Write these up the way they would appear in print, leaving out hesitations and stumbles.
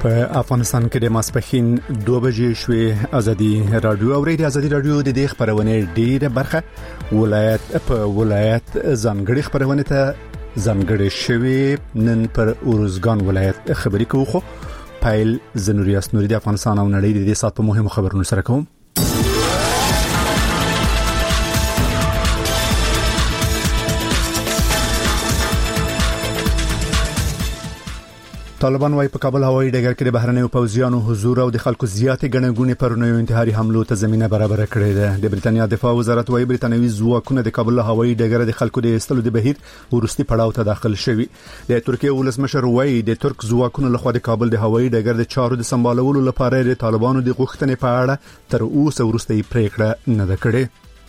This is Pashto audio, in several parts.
په افغانستان کې د ماسپښین 2 بجې شوې. ازادي رادیو او ریډیو ازادي رادیو د دې خبرونه ډیره برخه ولایت په ولایت ځانګړي خبرونه ته ځانګړي شوی. نن پر اورزګان ولایت خبري کوو. خو پایل زنوریاس نوري د افغانستان او نړۍ د دې سات په مهمو خبرونو سره کوم. طالبان وايي په کابل هوایي ډګر کې د بهرنیو پوځیانو حضور او د خلکو زیاتې ګڼګونې پرونیو انتحاري حملو ته زمينه برابر کړې ده. د بریتانیا دفاع وزارت وايي بریتانوي ځواکونه د کابل هوایي ډګر د خلکو د استلو د بهیر ورستي پړاو ته داخل شوي. د ترکیه ولسمشر وايي د ترک ځواکونو لخوا د کابل د هوایي ډګر د چارو د سمبالولو لپاره د طالبانو د غوښتنې په اړه تر اوسه ورستي پریکړه نه ده کړې.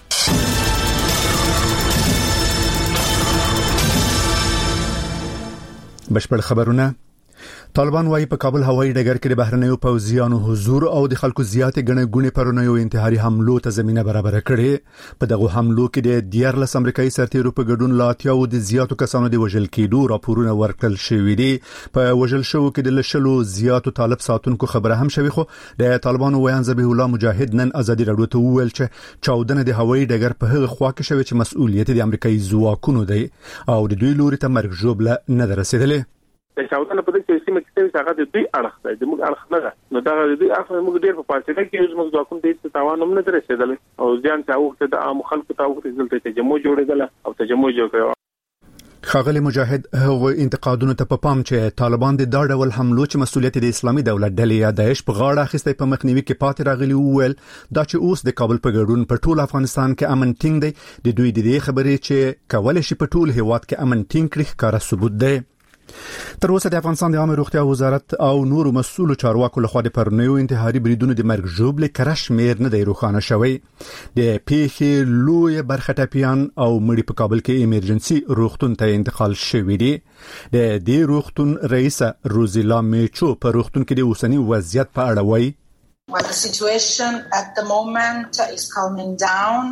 بشپړ خبرونه. طالبان وايي په کابل هوایي ډګر کې د بهرنیو پوځیانو حضور او د خلکو زیاتې ګڼګونې پرونیو انتحاري حملو ته زمينه برابر کړې. په دغه حملو کې د 14 امریکایي سرتیرو په ګډون لاتیاو د زیاتو کسانو د وژل کېدو راپورونه ورکړل شوې دي. په وژل شوو کې د لشلو زیاتو طالب ساتونکو خبره هم شوې. خو د طالبانو ویان ذبیح الله مجاهد نن ازادي رادیو ته وویل چې چاودنه د هوایي ډګر په هغه خوا کې شوې چې مسؤلیت د امریکایي ځواکونو دی او د دوی لوري ته مرګ ژوبله نه رسیدلې. د شاوطن په دې سیمه کې هغه د دوی اړخ دی، د موږ اړخ نه ده. نو دا د دوی اړخ موږ ډېر په فاصله کې موږ ځواکونه د تاوان هم نه رسیدل او ځان ته وخت د عام خلکو ته وخت دلته تجمع جوړېدل او تجمع جوړ کړو. خاغلی مجاهد هغه انتقادونو ته په پام چې طالبان د دا ډول حملو چې مسؤلیت د اسلامي دولت ډلې یا داعش په غاړه اخیسته په مخنیوي کې پاتې راغلي وویل دا چې اوس د کابل په ګډون په ټول افغانستان کې امن ټینګ دی. د دوی د دې خبرې چې کولای شي په ټول هیواد کې امن ټینګ کړي ښکاره ثبوت دی. تر اوسه د افغانستان د عامه روغتیا وزارت او نورو مسؤلو چارواکو لخوا د پرونیو انتحاري بریدونو د مرګ ژوبلې کرش میر نه دی روښانه شوی. د پیښې لوی برخه ټاپیان او مړي په کابل کې ایمرجنسي روغتون ته انتقال شوی دی. د دې روغتون رئیس روزیلا میچو په روغتون کې د اوسنی وضعیت په اړه وایي Well, the situation at the moment is calming down.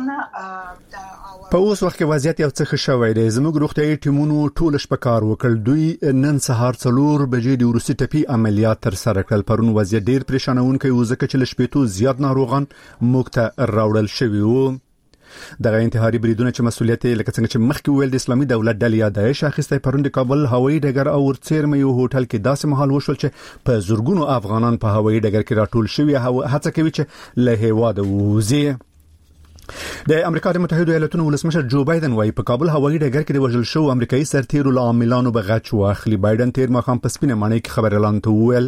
په اوس وخت کې وضعیت یو څه ښه شوی دی. زموږ روغتیايي ټیمونو ټول شپه کار وکړ. دوی نن سهار 4 بجې د ورسي ټپي عملیات تر سره کړل. پرون وضعیت ډیر پریشانونکی و ځکه چې لشپېتو زیات ناروغان موږ ته راوړل شوي وو. دغه انتحاري بریدونه چې مسؤلیت لکه څنګه چې مخکې ویل د اسلامي دولت ډلې یا داعش اخیسته پرون د کابل هوایي ډګر او ورڅیرمه یو هوټل کې داسې مهال وشول چې په زورګونو افغانان په هوایي ډګر کې راټول شوي هڅه کوي چې له هیواده ووځي. د امریکا د متحده ایالاتونو ولسمشر جو بایدن وايي په کابل هوایي ډګر کې د وژل شو امریکایي سرتیرو له عاملانو بغچ واخلي. بایدن تیر ماښام په سپینه ماڼۍ کې خبر اعلان ته وویل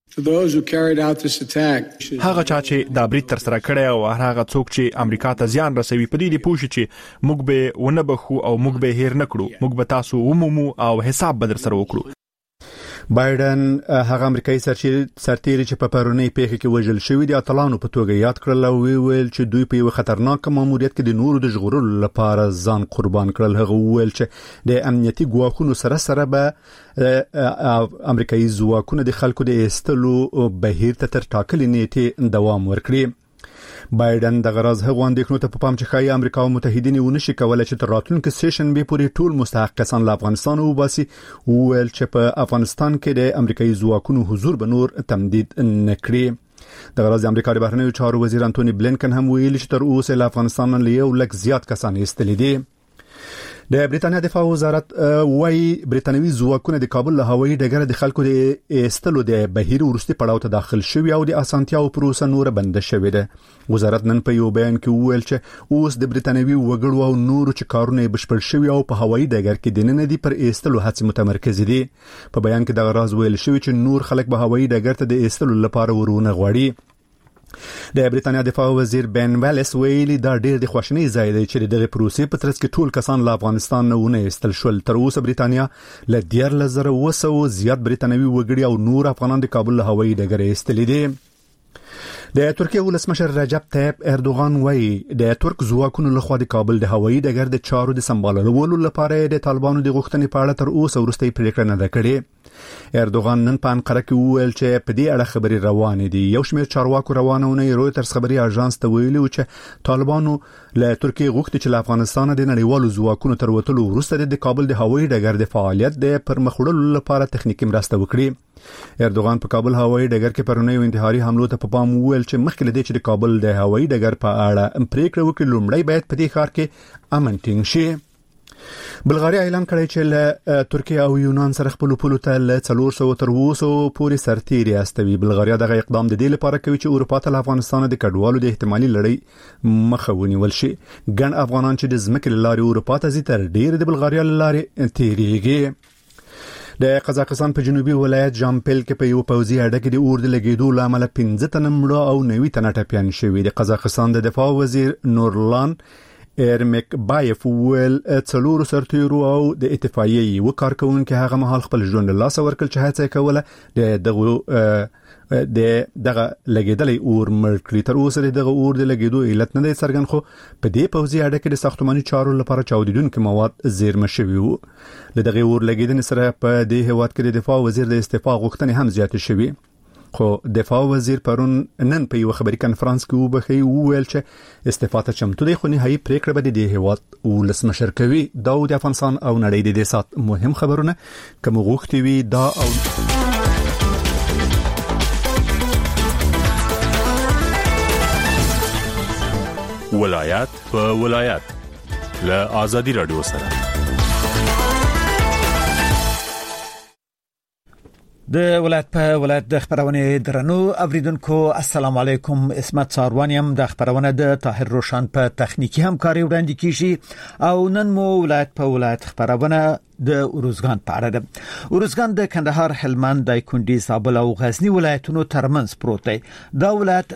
هغه چا چې دا برید تر سره کړی او هغه څوک چې امریکا ته زیان رسوي په دې پوښي چې موږ به ونه بخو او موږ به هیر نکړو، موږ به تاسو ومومو او حساب به در سره وکړو. بایدن هغه امریکایي سرتیري چې په پرونی پیښه کې وژل شوی دی اتلانو په توګه یاد کړل او ویل چې دوی په یو خطرناک ماموریت کې د نورو د ژغورلو لپاره ځان قربان کړل. هغه ویل چې د امنیتي ګواښونو سره به امریکایي ځواکونه د خلکو د استلو بهیر ته تر ټاکلې نیټې دوام ورکړي. بایدن د غرض هغو اندېښنو ته په پام چې ښایي امریکا او متحدین ونشي کولای چې تر راتلونکي سیشن به پورې ټول مستحق کسان له افغانستان وباسي. ویل چې په افغانستان کې د امریکایي ځواکونو حضور به نور تمدید نکړي. د غرض امریکا د بهرنیو چارو وزیر انټونی بلینکن هم ویلي چې تر اوسه له افغانستان له یو لک زیات کسان ایستلي دي. د بریتانیا دفاع وزارت وايي بریتانوي ځواکونه د کابل له هوایي ډګر د خلکو د ایستلو د بهیر ورستي پړاو ته داخل شوي او د اسانتیاو پروسه نور بند شوې ده. وزارت نن په یو بیان کې وویل چې اوس د بریتانوي وګړو او نورو چې کارونه بشپړ شوي او په هوایي ډګر کې دننه دي پر ایستلو هڅې متمرکز دي. په بیان کې د غرض ویل شوی چې نور خلک به هوایي ډګر ته د ایستلو لپاره ورونه غواړي. د بریتانیا دفاع وزیر بن والیس ویلي دا ډېر د خوشنۍ ځای دی چې دغه پروسې په ترڅ کې ټول کسان له افغانستان نه ونه ایستل شول. تر اوسه بریتانیا له 14,200 زیات بریتانوي وګړي او نور افغانان د کابل له هوایي ډګر ایستلي دي. د ترکیه ولسمشر رجب طیب اردوغان وايي د ترک ځواکونو لخوا د کابل د هوایي ډګر د چارو د سمبالولو لپاره د طالبانو د غوښتنې په اړه تر اوسه وروستۍ پریکړه نه ده کړې. اردوغان نن په انقره کې وویل چې په دې اړه خبري روانې دي. یو شمېر چارواکو روانونه رويټرز خبري اژانس ته ویلي چې طالبانو له ترکیه غوښتي چې له افغانستان د نړیوالو ځواکونو تر وتلو وروسته د کابل د هوایي ډګر د فعالیت د پرمخ وړلو لپاره تخنیکی مرسته وکړي. اردوغان په کابل هوایي ډګر کې پرونی انتحاري حملو ته په پام وویل چې مخکې لدې چې د کابل د هوایي ډګر په اړه پریکړه وکړي لومړی باید په دې ښار کې امن ټینګ شي. بلغاریا اعلان کړی چې له ترکیه او یونان سره خپل پولو ته له 400 تر 200 پورې سرتیري استوي. بلغاریا دغه اقدام د دې لپاره کوي چې اروپا ته افغانستان د کډوالو د احتمالي لړۍ مخه ونیول شي. ګڼ افغانان چې د ځمکې لارې اروپا ته ځي تر ډیر د بلغاریا لارې تیریږي. د قزاقستان په جنوبي ولایت جامپل کې په یو پوځي اډه کې د اور د لګیدو لامل 15 تنه مړه او 90 تنه ټپيان شوي. د قزاقستان د دفاع وزیر نورلان ایرمک بایف ول څلور سرتیرو او د اتفاقیې یو کارکونکو هغه مهال خپل ژوند له لاس ورکل چې هڅه کوله دغه لګیدلې اور مړکړي. تر اوسه دغه اور د لګیدو علت نه دی څرګند، خو په دې پوځي اډه کې د ساختماني چارو لپاره چاودیدونکو مواد زیرمه شوي وو. له دغه اور لګیدنې سره په دې هیواد کې د دفاع وزیر د استعفا غوښتنې هم زیاتې شوي. خو دفاع وزیر پرون نن په یو خبري کانفرنس کې وویل چې استعفا ته چمتو دی، خو نهایي پریکړه به د هیواد ولسمشر کوي. دا د افغانستان او نړۍ د سات مهم خبرونه کوم غوښتي وي دا او ولایت په ولایت له آزادي رادیو سره. د ولایت په ولایت د خبرونه درنو اوریدونکو السلام علیکم. اسمت ساروانیم د خبرونه د طاهر روشن په تخنیکی همکاري وړاندې کیږي او نن مو ولایت په ولایت خبرونه د اروزګان په اړه ده. اروزګان د کندهار، هلمند، دایکنډي، زابل او غزنی ولایتونو ترمنځ پروت دی. دا ولایت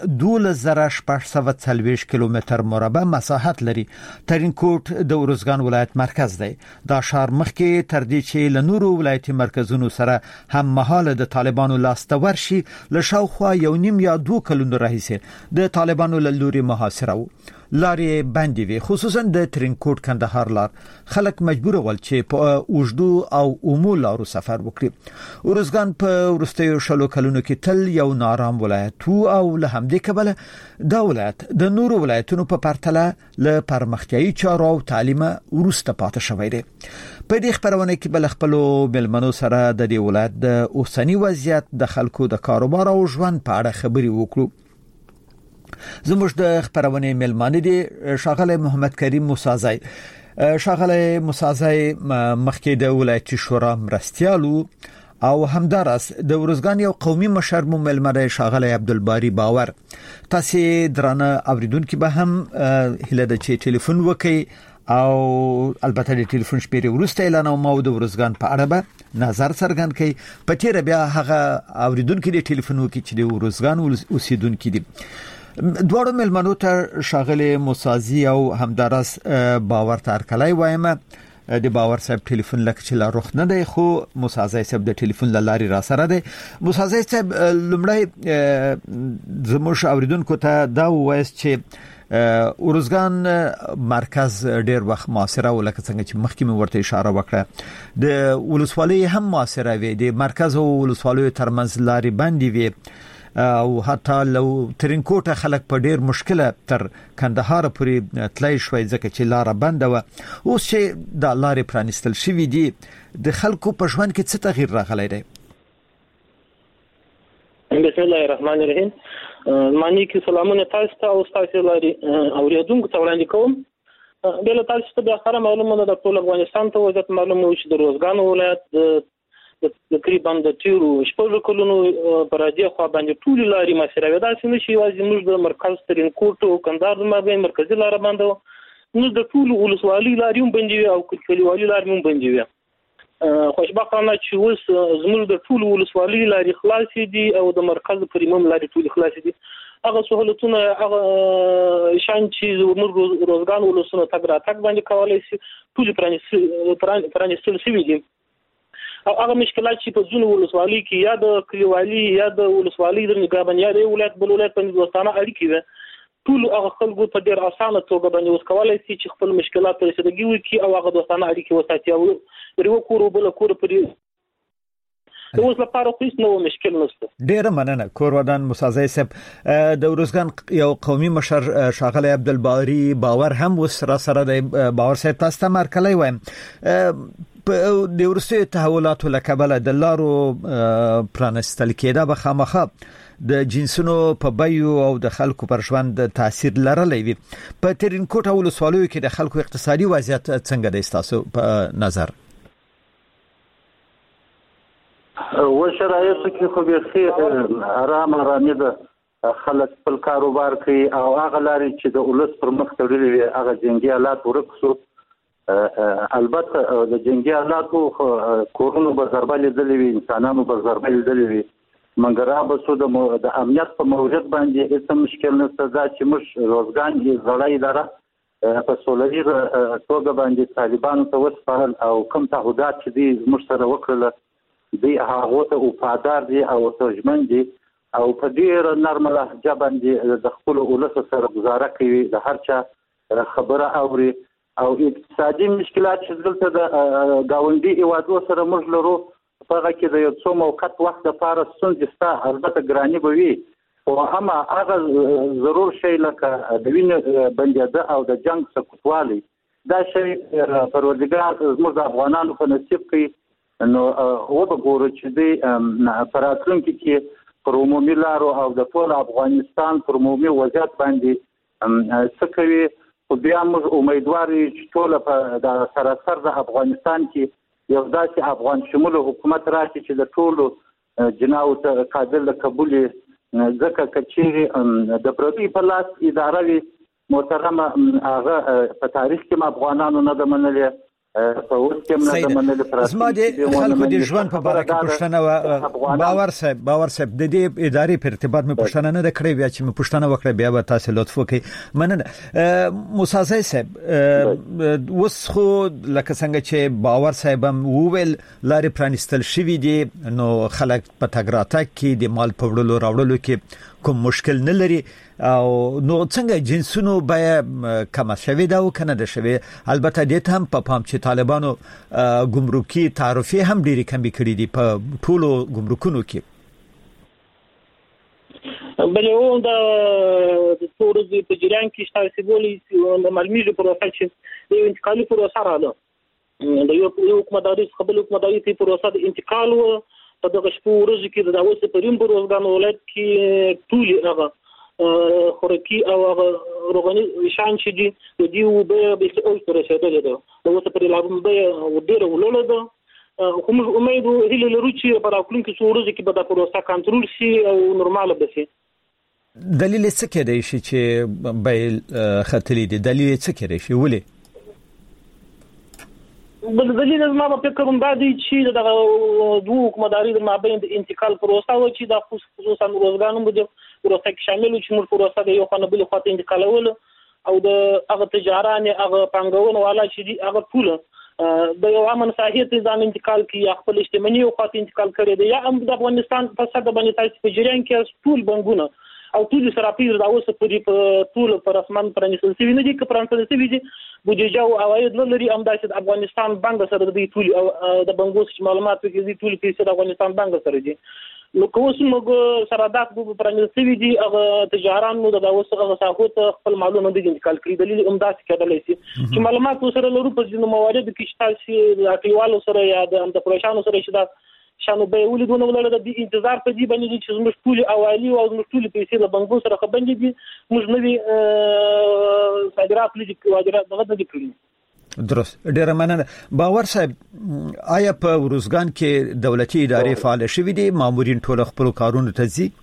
12640 کیلومتر مربع مساحت لري. ترینکوټ د اروزګان ولایت مرکز دی. دا ښار مخکې تر دې چې له نورو ولایتي مرکزونو سره هم مهاله د طالبانو لاسته ورشي له شاوخوا 1.5 یا 2 کلونو راهیسې د طالبانو له لوري محاصره وو. لارې بندې وي، خصوصا د ترینکوټ کندهار لار. خلک مجبور ول چې په اوږدو او عمومي لارو سفر وکړي. اروزګان په ورستیو شلو کلونو کې تل یو نارام ولایت او له همدې کبله دا ولایت د نورو ولایتونو په پرتله له پرمختیايي چارو او تعلیم ورسته پاتې شوی دی. په دې خبرونه کې بل خپل ملمنو سره د دې ولایت د اوسنی وضعیت، د خلکو د کاروبار او ژوند په اړه خبري وکړو. زموږ د خبرونه ملمانه دي شاغله محمد کریم موسازی. شاغله موسازی مخکې د ولایتي شورا مرستيالو او همدارس د اروزګان یو قومي مشر ملمنه شاغله عبدالباری باور. تاسو درانه اوریدونکو به هم هله د ټلیفون وکي او البته د ټلیفون شمیرې ورسته اعلان او مو د اروزګان په اړه به نظر څرګند کړي. په تیر بیا هغه اوریدونکو د ټلیفون وکي چې د اروزګان اوسیدونکو دي. دوړو ملمنو ته شاغله موسازی او همدارس باور ترکلای وایم. د باور صاحب ټلیفون لکه چې لا روخ نه دی، خو موسازی صاحب د ټلیفون لاري را سره دی. موسازی صاحب لمړی زموږ اوریدونکو ته دا وایي چې اروزګان مرکز ډیر وخت معاصره ولکه څنګه چې مخکې مې ورته اشاره وکړه، د ولسوالۍ هم معاصره وي، د مرکز او ولسوالۍ ترمنځ لاري بندي وي او حتی لو ترینکوټه خلک په ډیر مشکله تر کندهار پورې تلای شوي ځکه چې لار بند و. اوس چې د لارې پرانستل شوې دي د خلکو په ژوند کې څه تغییر راغلی دی؟ بسم الله الرحمن الرحیم. معنی کې سلامونه تاسو ته او تاسو لري اوریدونکو ته وړاندې کوم. بل تاسو ته د خبره معلومه ده د ټول افغانستان ته وضعیت معلومه چې د اروزګان ولایت تقریبا د تیرو شپږ کلونو پر راځي خو باندې ټول لارې مسیره ودا چې نشي واځي موږ د مرکز ترینکوټ او کندهار مابین مرکزی لار باندې نو د ټول ولسوالۍ لارې هم بندي او کلیوالي لارې هم بندي. خوشبختانه چې اوس زموږ د ټول ولسوالۍ لارې خلاصې دي او د مرکز پریمم لارې ټول خلاصې دي. هغه سہولتونه هغه شان چې زموږ روزګان ولسونه تګ راتګ باندې کولای شي ټول پرانستل شوي دي. هغه مشکلات چې په ځینو ولسوالۍ کې یا د کلیوالي یا د ولسوالۍ د نگاه یا د ولایت بل ولایت باندې دوستانه اړیکې ده، ټول هغه خلکو په ډیر اسانه توګه باندې اوس کولای شي چې خپل مشکلات رسیدګي وکړي او هغه دوستانه اړیکې وساتي او یو کور بل کور پرې اوس لپاره هیڅ نو مشکل نشته. ډیر مننه کورودان موسازی صاحب. د اروزګان یو قومي مشر شاغله عبدالباری باور هم وس را سره د باور صاحب تاسو ته مرکلای وایم. په د ورسته تحولاتو لکبل د لارو پرانستل کېده به خامخه د جنسونو په بایو او د خلکو پر ژوند تاثیر لرلی وي. په ترینکوټ او ولسوالیو کې د خلکو اقتصادي وضعیت څنګه دی تاسو په نظر؟ و شرایطو کې خو به آرامي ده، خلک خپل کاروبار کوي او هغه لاري چې د ولس پر مخ تړلې وي هغه جنگي حالات ورکسو. البته د جنگي حالاتو کورونو به ضربه لیدلې وي، انسانانو به ضربه لیدلې وي، منګرا به سو د امنیت په مورد باندې هیڅ مشکل نشته. دا چې موږ روزګان یې زړی اداره په سولري توګه باندې طالبانو ته وسپارل او کوم تعهدات چې دي موږ سره وکړل دي هغه ته وفادار دي او ترجمن دي او په ډیر نرمه لهجه باندې د خپل ولس سره گزاره کوي، د هر چا خبره اوري او اقتصادي مشکلات چې دلته د گاونډي ایوادو سره موږ لرو په هغه کې د یو څو موقت وخت لپاره ستونزې شته، البته ګراني به وي او اما هغه ضرور شی لکه د وینې بندېده او د جنگ سکوتوالی دا شی پروردګار زموږ د افغانانو په نصیب کوي. نو وګورو چې د فراتلونکو کې پر عمومي لارو او د ټول افغانستان پر عمومي وضعیت باندې څه کوي. خو بیا موږ امیدوار یو چې ټول په د سراسر د افغانستان کې یو داسې افغان شمول حکومت راشي چې د ټولو جناو ته قابل قبول ځکه کچېږي د پردي په لاس اداره وي محترمه هغه په تاریخ کې افغانانو نه د منلې په اوس کې نه د منلې. زما د خلکو د ژوند په اړه کې پوښتنه و باور صاحب د دې ادارې په ارتباط مې پوښتنه نه کړې، بیا چې مې پوښتنه وکړه بیا به تاسو لطف وکړئ. مننه موسی صاحب. اوس خو لکه څنګه چې باور صاحب هم وویل لارې پرانستل شوې دي، نو خلک په تګ راتګ کې د مال په وړلو راوړلو کې کوم مشکل نه لري او نو څنګه جنسونو بیا کم شوي دا او کنه د شوي. البته د هم په پام چې طالبانو ګمرکي تعرفه هم ډېری کم کړي دي په ټولو ګمرکونو کې. بل یو د ټورزي په جریان کې شته سیمولي د مالمیجو پروسه چې د انتقالي پروسه رااله د یو حکومتداري خپل حکومتداري په پروسه د انتقال په دغه شپو ورځ کې د اوس په ریم روزګان ولایت کې ټول هغه خورکی او روغني شان چې دي د دې وبې به اوس پر رسیدل ده د اوس پر لابم به ودیره ولول ده کوم امید هله لرو چې په راکلونکو ورځ کې به د پروسه کنټرول شي او نورمال به شي. دلیل څه کېدای شي چې به خطلې دي؟ دلیل څه کېدای شي ولې؟ بل دلیل ما په فکر کوم دا دی چې د دوه حکومتداري د مابین د انتقال پروسه و چې د خصوصا روزګانو د پروسه کې شامل و چې موږ پروسه د یو خانه بل خاطر انتقالول او د هغه تجاران هغه پنګون والا چې دی هغه ټول د یو امن صحیح ځان انتقال کې خپل اجتماعي او خاطر انتقال کړی دی. یا هم د افغانستان په صد باندې تاسو په جریان کې ټول بنګونه او ټول سره پیژ دا اوس په ټول پر اسمان پرانیستل شوی نه دي که پرانیستل شوی دي بودیجه او عواید لري همداسې د افغانستان بانک سره د ټول د بنګوس معلومات کې دي ټول پیسې د افغانستان بانک سره دي. نو کوم موږ سره دا پرانیستل شوی دي هغه تجاران نو د اوس هغه ساحوت خپل معلومات د انتقال کړی دلیل همداسې کېدلی شي چې معلومات سره لرو په ځینو موارد کې چې د اټیوالو سره یا د پروشانو سره چې دا شانو به ولیدونه ولر د انتظار په دې باندې چې موږ ټول اوالي او موږ ټول پیسې له بنګو سره خبرې دي موږ نوې صادرات لږ واجرات دغه د کړی. درست. ډیر مننه. باور صاحب آیا په روزګان کې دولتي ادارې فعال شوې دي؟ مامورین ټول خپل کارونه ته ځي؟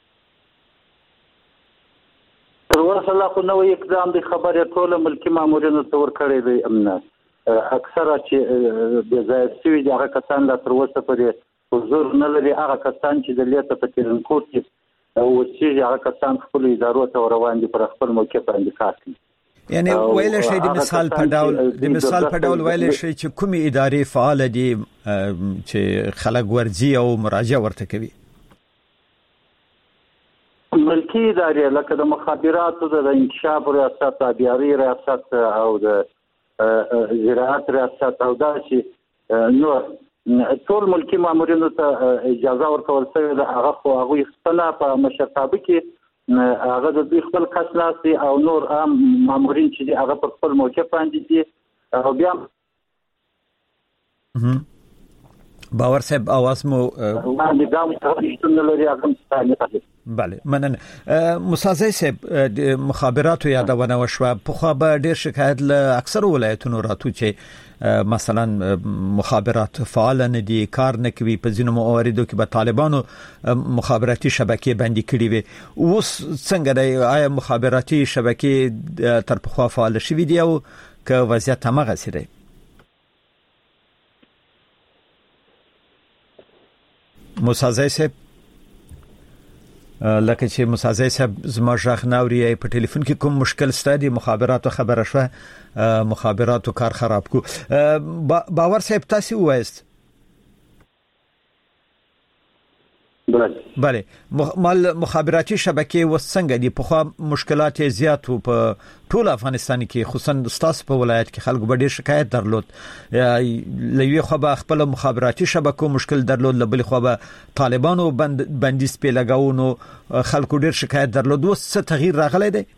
تر اوسه لا خو نو اقدام د خبره ټول ملکی مامورینو تور کړی دی. امنه اکثره چې د ځای سوي دغه کسان لا تر اوسه پرې حضور نه لري. هغه کسان چې د لیته په ترنکوټ کې او چې هغه کسان خپل ادارو ته روان دي پر خپل موقع باندې کار کوي. یعنی ویل شي د مثال په ډول ویل شي چې کومي ادارې فعال دي چې خلک ورځي او مراجعه ورته کوي؟ ملکی ادارې لکه د مخابراتو د انکشاف ریاست، آبیاري ریاست او د زراعت ریاست او داسې نور ټول ملکی مامورینو ته اجازه ورکول شوې ده. هغه خو هغوی خپله په مشرتابه کې هغه د دوی خپل کس ناستي او نور عام مامورین چې دي هغه پر خپل موقع باندې دي او بیا باور صاحب आवाज مو باندې دا مستند لري هغه ستانه. بله مننه. مسازی صاحب د مخابراتو یادونه وشوه په خو به ډیر شکایت له اکثر ولایتونو راتو چې مثلا مخابرات فعال نه دي، کار نه کوي. په ځینو مواردو کې به طالبانو مخابراتي شبکې بندي کړې وي. اوس څنګه دی؟ آیا مخابراتي شبکې تر پخوا فعال شوي دي او که وضعیت همغه سي دی؟ مسازی صاحب لکه چې مسازی صاحب زما ژغ ناوري په ټلیفون کې کوم مشکل ستادي مخابراتو خبره شوه، مخابراتو کار خراب کو. باور صاحب تاسو وایست؟ بله مال مخابراتي شبکې وسنګ دي. په خو مشکلات زیات په ټول افغانستان کې خصوصا ستاسو په ولایت کې خلکو ډېر شکایت درلود. لوی خو به خپل مخابراتي شبکو مشکل درلود، لبل خو به طالبانو بندیز په لګاونو خلکو ډېر شکایت درلود. اوس څه تغییر راغلی دی؟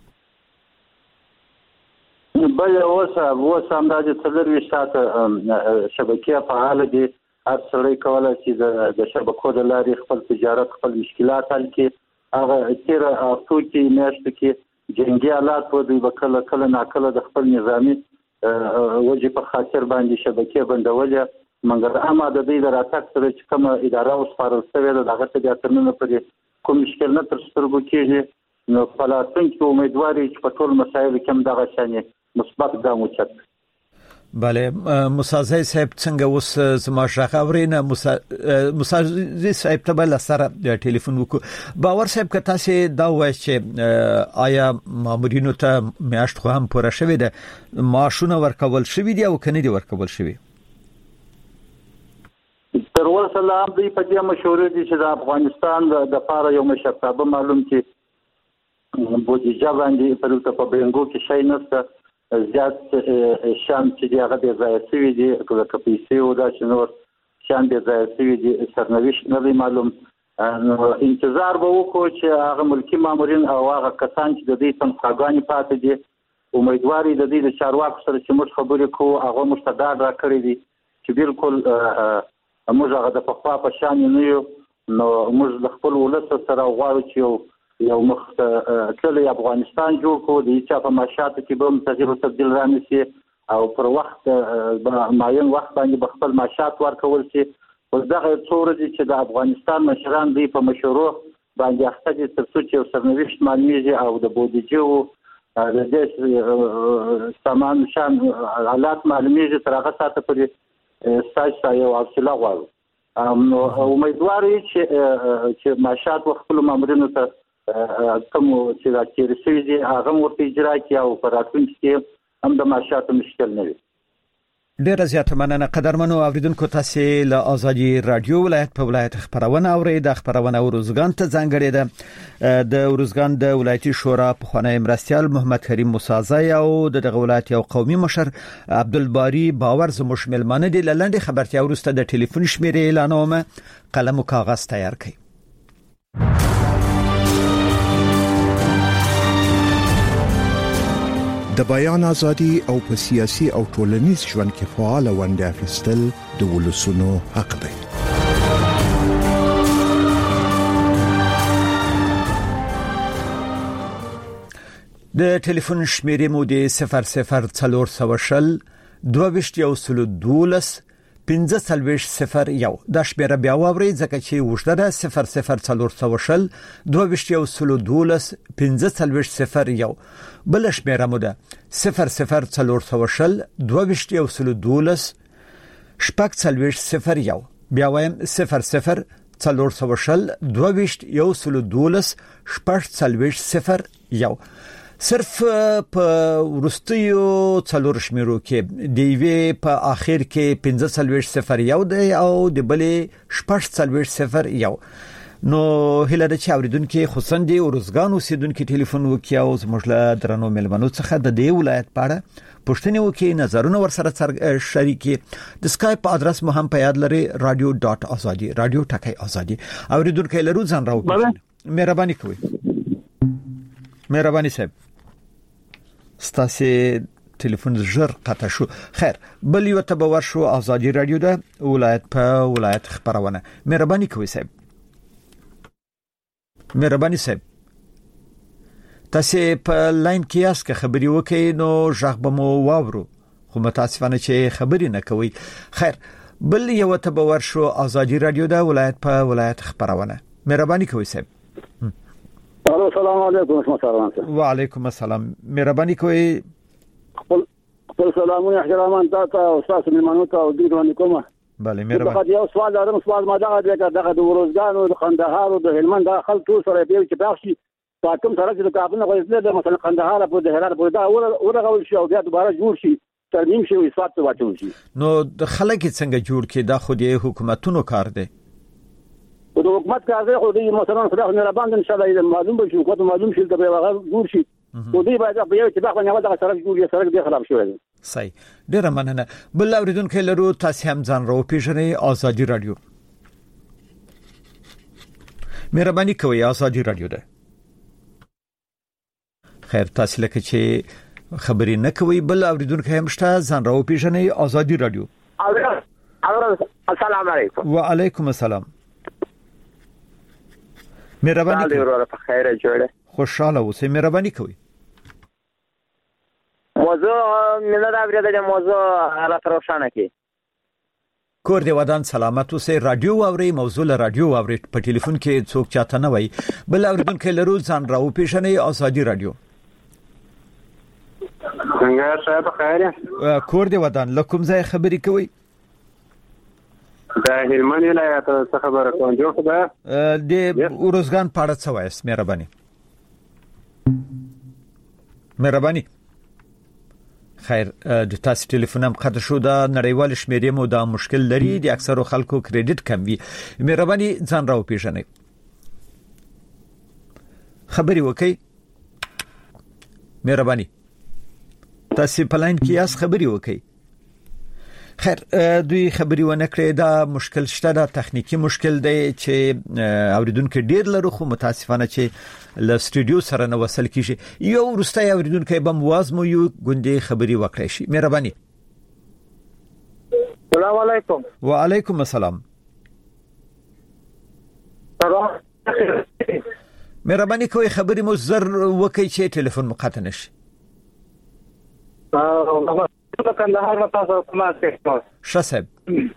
بل اوس هم د څلور ساعت شبکې فعال دي. هر څړې کوله چې د شبکو د لارې خپل تجارت خپل مشکلات حل کړي. هغه تیر توکي میاشتو کې جنگي آلات ودی وکړه کله ناکله د خپل نظامی وجه په خاطر باندې شبکې بندولې. مګر اما د دې د راتګ سره چې کومه اداره اوس فارغ شوې ده دغه ته د ترمنه پرې کوم مشکل نه تر سترګو کېږي. نو فلسطین کې امیدواري چې په ټول مسایلو کې هم دغه شانې مثبت ګام وچت. بله مسازی صاحب څنګه اوس زما شغاوري نه مسازی صاحب ته بل سره ټلیفون وکړو. باور صاحب که تاسو دا وایي چې آیا مامورینو ته میاشت خو هم پوره شوی ده، معاشونه ورکول شوی دي او کنه دي ورکول شوی؟ تر اوسه لا هم دوی په دې مشورې دي چې د افغانستان د لپاره یو مشرتابه معلوم چې بودیجه باندې پرته په بنګو کې شي نشته. زیات شان چې هغه د ځای سوي دي کله کپیسي او دا چې نور شان د ځای سوي دي سرنوشت نه معلوم. انتظار به وکړو چې هغه ملکی مامورین او هغه کسان چې د دې تنخواګانې پاتې دي امیدواري د دې د چارواکو سره چې موږ خبرې کوو هغه مستدار را کړی دي چې بالکل موږ هغه د پخوا په شان نه یو. نو موږ د خپل ولس سره غواړو چې یو مخ تللی افغانستان جوړ کو. د هیڅ په معاشاتو کې به تغییر او تبديل رانیسي او پر وخت معین وخت باندې به خپل معاشات ورکول شي. اوس دغه څوره دي چې د افغانستان مشران دی په مشورو باندې اخته دي تر څو چې سرنوشت معلومیږي او د بودیجه او د دې سامان شان حالات معلومیږي. تر هغه ساعته پورې ستاسو یو حوصله غواړو. امیدواري چې معاشات خپل مامورینو ته کوم چې راځي رسېږي دي هغه ورته اجرا کړي او په راتلونکي کې هم د معاشاتو مشکل نه وي. ډېر زیاته مننه قدرمنو اوریدونکو. تاسو له آزادي رادیو ولایت په ولایت خبرونه اورئ. د خبرونه ورزګان ته ځانګړې ده. د ورزګان د ولایتي شورا په خانه مرستيال محمد کریم مسازی او د ولایت یو قومي مشر عبدالباری باور زموږ ملمانه دي. لاندې خبرتیا ورسته د ټلیفون شمیرې اعلانومه قلم او کاغذ تیار کړئ. د بیان ازادي او په سیاسي او ټولنیز ژوند کې فعال ونډه اخیستل د ولسونو حق دی. د ټلیفون شمیرې مو د 00400 22 1501 دا شمیره بیا واورئ ځکه چې وشته ده 00400 22 1501 بل شمیره مو ده 00400 22 1501 بیا وایم 00400 22 1501 صرف په ورستیو څلور شمیرو کې دی وی په اخر کې 1501 دی او د بلې 1401 نو هله د چاوریدونکو خصوصا د ورزګان اوسیدونکو ټلیفون وکي او زموږ له درنو ملمنو څخه د دې ولایت پاړه پښتني وکي نظرونه ورسره شریکي د سکایپ ادرس مو هم په یاد لري radio.azadi radio ټکی ازادي اوریدونکو لرو ځان راو مهرباني کوئ. مهرباني صاحب ستاسو ټلیفون ژر قطع شو. خیر بل یو ته باور شو ازادي رادیو ده ولایت په ولایت خبرونه. مهرباني کوئ صاحب. مهرباني صاحب تاسو په لاین کې یاست که خبري وکړئ نو ژغ به مو واورو خو متاسفانه چې خبري نه کوي. خیر بل یو ته باور شو ازادي رادیو ده ولایت په ولایت خبرونه. مهرباني کوئ صاحب. السلام علیکم. وعلیکم السلام. مهرباني کوئ. خپل سلامونه احترامان تاسو او تاسو مېلمنو ته او دوی باندې کومه. بله مهرباني. یو سوال لرم. سوال ما دغه د ورزګان او د قندهار او د هلمند د خلکو سره په چې بخشي تاکم سره چې د کابل غوښتل د مثلا قندهار په د هرات په دا ورغول شي او بیا دوباره جوړ شي ترمیم شي او اصلاحات واچول شي. نو د خلک څنګه جوړ کې دا خو د حکومتونو کار دی. او د حکومت کار دی خو د مثلا خدای نه باندې ان شاء الله معلوم به شي حکومت معلوم شي د به جوړ شي او دوی باید په یو چې باندې دا سره جوړ سره د خلاف شوی دی. صحیح ډیره مننه. بل اوریدونکو لرو تاسو هم ځان راو پیژنئ ازادي رادیو. مهرباني کوئ ازادي رادیو ده. خیر تاسو لکه چې خبرې نه کوي بل اوریدونکو هم شته ځان راو پیژنئ ازادي رادیو. السلام علیکم. وعلیکم السلام. مهرباني کوئ. په خیر جوړه. خوشاله اوسئ. مهرباني کوئ. موضوع مله دا بریده موضوع را روښانه کی. کور دی ودان سلامت اوسئ. رادیو اوري موضوع له رادیو اوري په ټلیفون کې څوک چاته نه وای. بل اوریدونکو لرو ځان راو پیژنئ ازادي رادیو. څنګه صاحب خیر؟ کور دی ودان لکم ځای خبري کوي. دا هلمند ولایت څخه خبره کوم جوړ ده. د ورزګان پاړه څه وایس؟ مهرباني. مهرباني. خیر د تاسو ټلیفون هم قطع شو. دا نړیوال شمیرې مو دا مشکل لري د اکثرو خلکو کریډټ کم وي. مهرباني ځان راو پیژنئ. خبري وکړئ. مهرباني تاسو په لاین کې یاست خبري وکړئ. خیر دوی خبري ونه کړې. دا مشکل شته دا تخنیکی مشکل دی چې اوریدونکو ډیر لرو خو متاسفانه چې ل سټوډیو سره نه وصل کیږي. یو ورسته اوریدونکو به موازمو یو غونډې خبري وکړي شي. مهرباني. السلام علیکم. وعلیکم السلام. مهرباني کوئ خبري مو زر وکړئ چې ټلیفون مقطع نشي. کندهار نه تاسو سمات کې شاسب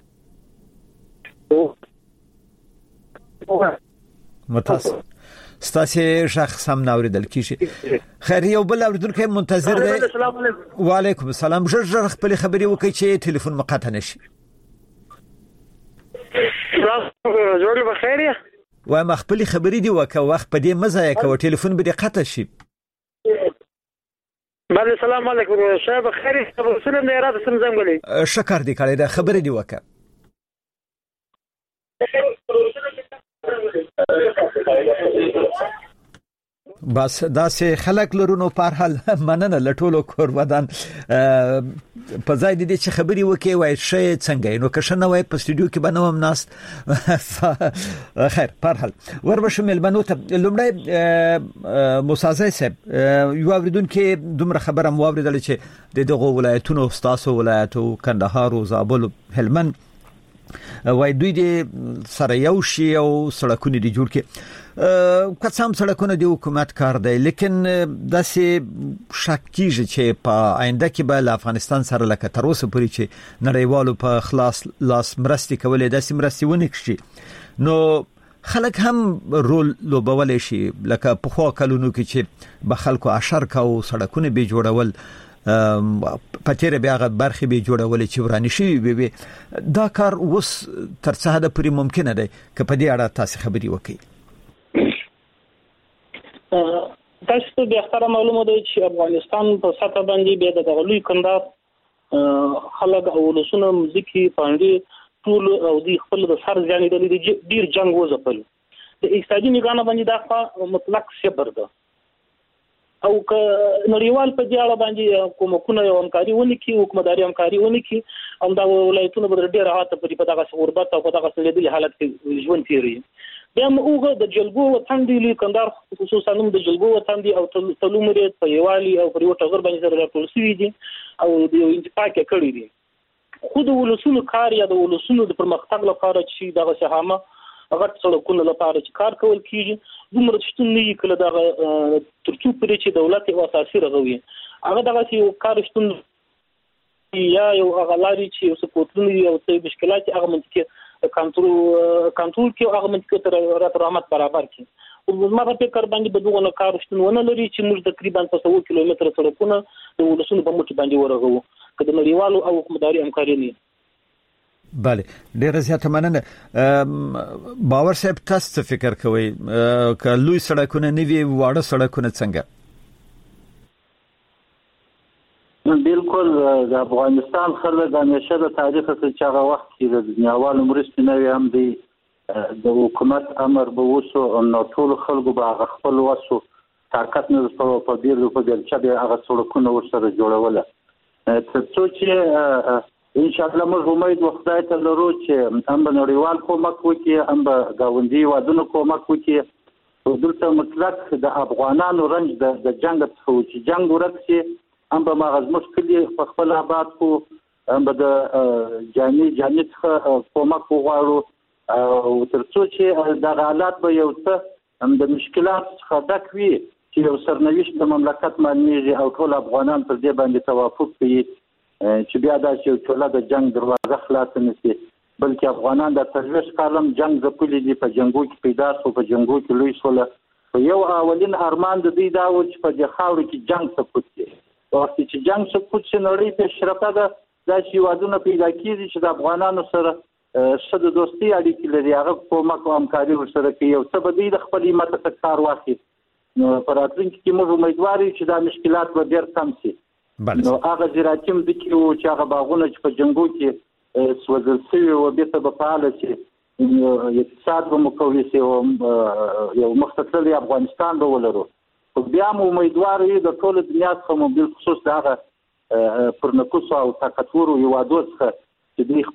متاس ستاسو شخص هم نوریدل کیږي. خیر یو بل اوریدونکو منتظر دی. وعلیکم السلام. ژر خپل خبري وکړئ چې ټلیفون مقطع نشي. جوړ به خیر و ما خپل خبري دی وکړه وخت په دې مزه یې کوي ټلیفون به قطع شي. بله السلام علیکم. شاه بخیر. رسول نه اراده سم زنګولې. شکر دې کړی دا خبرې دی وکړه. بس دا سه خلک لرونو په حال مننه لټولو کور ودان په ځای دې چې خبري وکي وای شي څنګه نو که شنه وای په سټوډیو کې بنوم ناس. خیر په حال وربشه ملمنو ته لومړی موسازه صاحب یو اوریدونکو دومره خبره مو اوریدل چې دغه ولایتونو استاسو ولایتو کندهار او زابل هلمند وای دوی دې سره یو شی او سړکونه دي جوړ کې کڅام سړکونه د حکومت کار دی لیکن داسې شک کیږي چې په آینده کې به افغانستان سره لکه تر اوسه پورې چې نړیوالو په خلاص لاس مرستي کولې داسې مرستي ونه کړي نو خلک هم رول لوبولې شي لکه په خو کلونو کې چې به خلکو اشر کاو سړکونه به جوړول پاتره بیا غ برخي به جوړول چې ورانی شي به دا کار اوس تر څه حد پورې ممکن دی که په دې اړه تاسو خبري وکړئ. تاسو ته د اختر معلومه ده چې افغانستان په سطح باندې به د غلوی کندار خلک او ولسونه مزيکي باندې ټول او د خپل د سر ځانې د ډیر جنگ وځپل د اقتصادي نگاه باندې دا مطلق صفر ده او که نړیوال په دې اړه باندې کومکونه یو همکاري ونی کی حکومتداري همکاري ونی کی هم دا ولایتونه به ډیر راحت په دغه غربت او په دغه سلیدي حالت کې ژوند تیري بیا موږ د جلګو وطن دی کندهار خصوصا د جلګو وطن دی او تلومریت په یوالي او پر یو ټغر باندې سره راټول شوی دي او د یو انتفاق کړی دي. خو د ولسونو کار یا د ولسونو د پرمختګ لپاره چې دغه شهامه غټ سړکونو لپاره چې کار کول کیږي دومره شتون نه کله دغه ترڅو پرې چې دولت او اساسي رغوي هغه دغه یو کار شتون یا یو غلاري چې یو سپورټونه یو څه مشکلات هغه منطقي کنټرول کې هغه منطقي تر رحمت برابر کی او ما په فکر باندې بدوغه کار شتون ونه لري چې موږ تقریبا 100 کیلومتر سړکونه د ولسونو په مټ باندې ورغو کله نړیوالو او حکومتداري همکاري نه. بله ډیر زیاته مننه. باور صاحب تاسو فکر کوئ ک لوی سړکونه نه وي واړه سړکونه څنګه؟ بالکل د افغانستان خلک همیشه د تاریخ څخه هغه وخت کې د دنیاوالو مرستې نه وي هم د حکومت امر به وسو نو ټول خلکو به خپل وسو طاقت نه په ډیر په ډیر چې هغه سړکونه ورسره جوړول څه چې ان شاء الله موږ امید وخدای ته لرو چې هم نړیوال کومک وکړي هم گاونډي وادونو کومک وکړي دلته مطلق د افغانانو رنج د جنگ څخه چې جنگ ورکړي هم به مغز مشکل په خپل آباد کو هم به د جامع څخه کومک وغواړو او ترڅو چې د حالات به یو څه هم د مشکلات څخه ډک وي چې یو سرنوشت د مملکت معنیږي او ټول افغانان پر دې باندې توافق کوي چې بیا دا چې ټول د جنگ دروازه خلاص نشي بلکې افغانان د ترویج کالم جنگ ځپلي دي په جنگو کې پیدا شو په جنگو کې لوی شول یو اولین ارمان د دې دا و چې په دې خاور کې جنگ سقوط شي وخت چې جنگ سقوط شي نړۍ په شرفه ده دا چې وادونه پیدا کیږي چې د افغانانو سره شد دوستي اړیکې لري هغه کومک او همکاري ورسره کوي او څه به د خپل ماته کار واخلي نو پر راتلونکي کې موږ امیدوار یو چې دا مشکلات به ډېر کم شي. نو هغه زراعتیم د کې او چې هغه باغونه چې په جنگو کې سوځل شوي او بیرته به فعال شي اقتصاد به مقوي شي او یو مختصر افغانستان به ولرو خو بیا مو امیدوار یو د ټول دنیا څخه مو بل خصوص هغه پر نفوس او طاقتور یو څخه چې د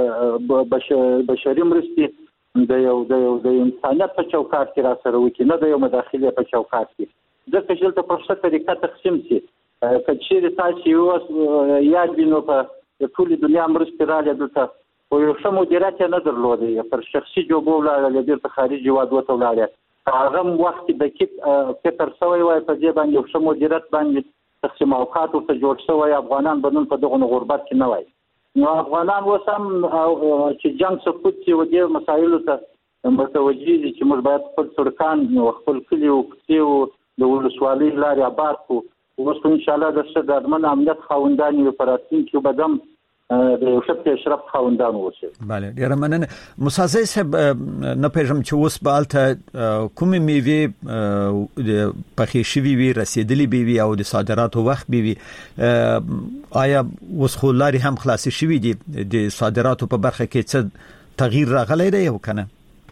خپل بشري مرستې د انسانیت په چوکاټ کې را سره وکړي نه د یو مداخله په چوکاټ کې د فشل ته په څه طریقه تقسیم شي کچې د تاسو یو یاد بینو په ټول دنیا مرستې راځي دلته او یو څه مدیریت نه درلودي پر شخصي جوبو ولاړ د خارجي وادو ته ولاړ هغه وخت د کتر سوی وای په دې باندې یو څه مدیریت باندې تقسیم اوقات ته جوړ شوی افغانان بنون په دغه غربت کې نه وای نو افغانان وسم چې جنگ سقوط چې ودی مسایلو ته متوجي دي چې موږ باید خپل سرکان او خپل کلی او کتیو د ولسوالۍ لارې آباد کو اوس ان شاء الله د څه د امن امنیت خوندان یو پراتین کې بدم د یو شپ اشرف خوندان وشه. بله ډیر مننه. مسازي صاحب نه پېژم چې اوس بالته کومې میوه د پخې شوی وی رسیدلی بي او د صادراتو وخت بي آیا اوس خو لاري هم خلاص شوی دي د صادراتو په برخه کې څه تغییر راغلی دی او کنه؟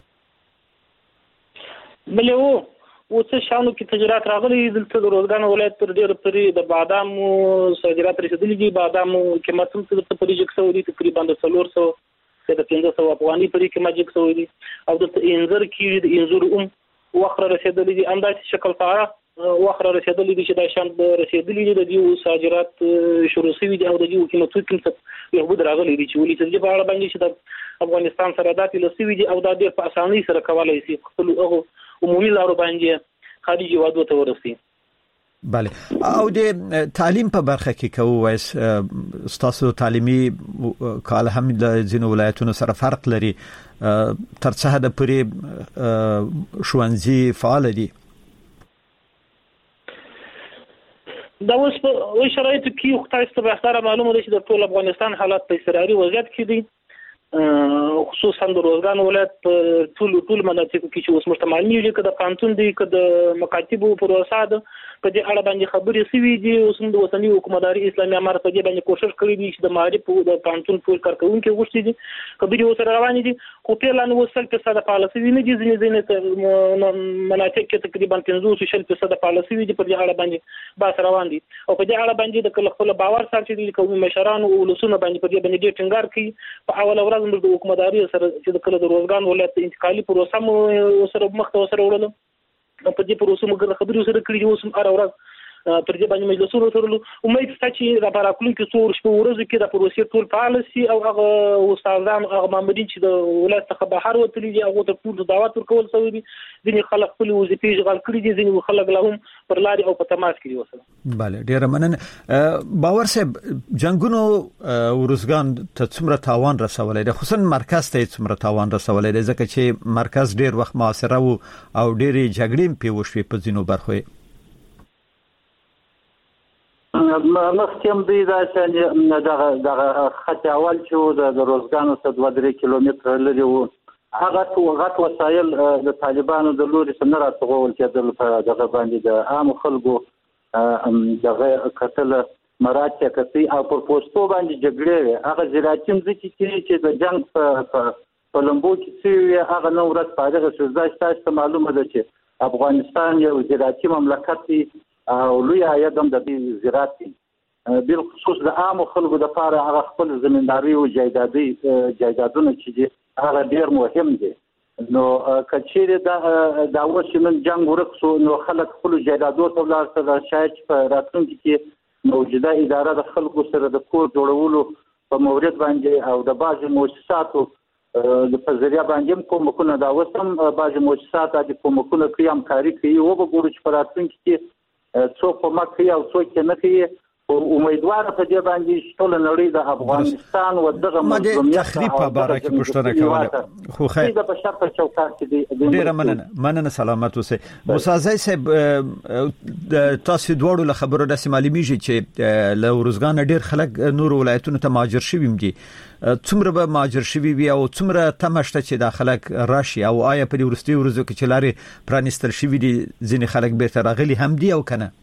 بله او څه شانو کې تجارت راغلي دلته د روزګان ولایت تر ډیره پرې د بادامو صادرات رسیدلي دي بادامو قیمت هم څه په ریجک سوري تقریبا د 400 د 1500 افغاني پرې کې ماجیک سوري او د انځر کې د انځر وخره رسیدلي دي انداز شکل فاره وخره رسیدلي دي چې د شان رسیدلي دي د یو صادرات شروع شوي دي او د یو قیمتو کې یو بد راغلي دي چې ولې چې په اړه باندې چې د افغانستان سره داتې لسوي دي او د دې په اسانۍ سره کولای شي خپل هغه عمومي لارو باندې خارجي وادو ته ورسي. بله او د تعلیم په برخه کې کوو تاسو تعلیمي کال هم د ځینو ولایتونو سره فرق لري تر څه حد پورې ښوونځي فعال دي؟ دا اوس په شرایطو کې خو تاسو به معلومه ده چې د ټول افغانستان حالات په اضطراري وضعیت کې دي خصوصا د روزګان ولایت ټول مناطقو کې چې اوس مشتمل دي کده قانون دي کده مکاتبو پروسه ده په دې اړه باندې خبرې سوي دي اوس د وطني حکومتداري اسلامي امر په دې باندې کوشش کړی دي چې د معارف د قانون ټول کارکونکو غوښتي دي خبرې اوس روان دي خو په لانه وصل په صد پالیسي نه دي ځینې مناطق کې تقریبا 15% پالیسي دي په دې اړه باندې باس روان دي او په دې اړه باندې د خپل باور سره چې کومي مشران او ولسونه باندې په دې باندې ډېر ټینګار کوي په اوله ورځ د حکومتداري سره چې د کله د روزګان ولایت انتقالي پروسه مو سره مخ ته سره وړل په دې پروسه موږ خبرې سره کړې اوس هر ورځ پر دې باندې مجلسونو ترلو امید شته چې د پاراکلون کې څو شپه ورځې کې د پروسې ټول فعال شي او هغه استادان هغه مامورین چې د ولایت څخه بهر وتلي دي هغه ته ټول دعوت ورکول شوی دي ځینې خلک خپل وظیفې اشغال کړي دي ځینې خلک لا هم پر لارې او په تماس کې دي وسره. بله ډیره مننه. باور صاحب جنگونو ورزګان ته څومره تاوان رسولای دی خصوصا مرکز ته څومره تاوان رسولای دی ځکه چې مرکز ډیر وخت محاصره وو او ډېرې جګړې په وشوي په ځینو برخو مخکې دی دا چې دغه خط اول چې د روزګانو څخه 2-3 کیلومتره لري وو هغه غټ وسایل د طالبانو د لوري څخه راټولول کېدل په دغه باندې د عام خلکو دغه قتل مراتب کوي او په پوسټو باندې جګړې هغه زراعتي مځکې چې د جنگ په لمبو کې چې هغه نو ورځ پاره شوزای تاسو معلومه ده چې افغانستان یو زراعتي مملکت دی او لوی عاید هم د زراعت دی بل خصوص د عام خلکو د لپاره هغه خپل زمینداری او جایدادونه چې هغه ډیر مهم دي نو کچېره دا وښمن جنگ ورکسو نو خلک خپل جایدادو ته ولر شاید په راتلونکي کې موجوده اداره د خلکو سره د کور جوړولو په مورید باندې او د بعض مؤسساتو د پزریا باندې کومکونه دا وسم بعض مؤسسات د کومکونه کوي همکاري کوي او به ګورو چې پراتونکي کې څوک په مکه او څوک نه کوي امیدوار په دې باندې ټول نړۍ د افغانستان او دغه مظلومیت تخریب په اړه کې پوښتنه کوله خو خیر د بشر په چوکاټ کې ډیره مننه سلامت اوسئ. موسی صاحب تاسو دوړو له خبرو د معلومیږي چې له ورزګان ډیر خلک نور ولایتونو ته مهاجر شوي دي څومره به مهاجر شوي وي او څومره تمشته چې د خلک راشي او آیا په ورستي ورځو کې چې لارې پرانستل شوي دي ځینې خلک بیرته راغلي هم دي او کنه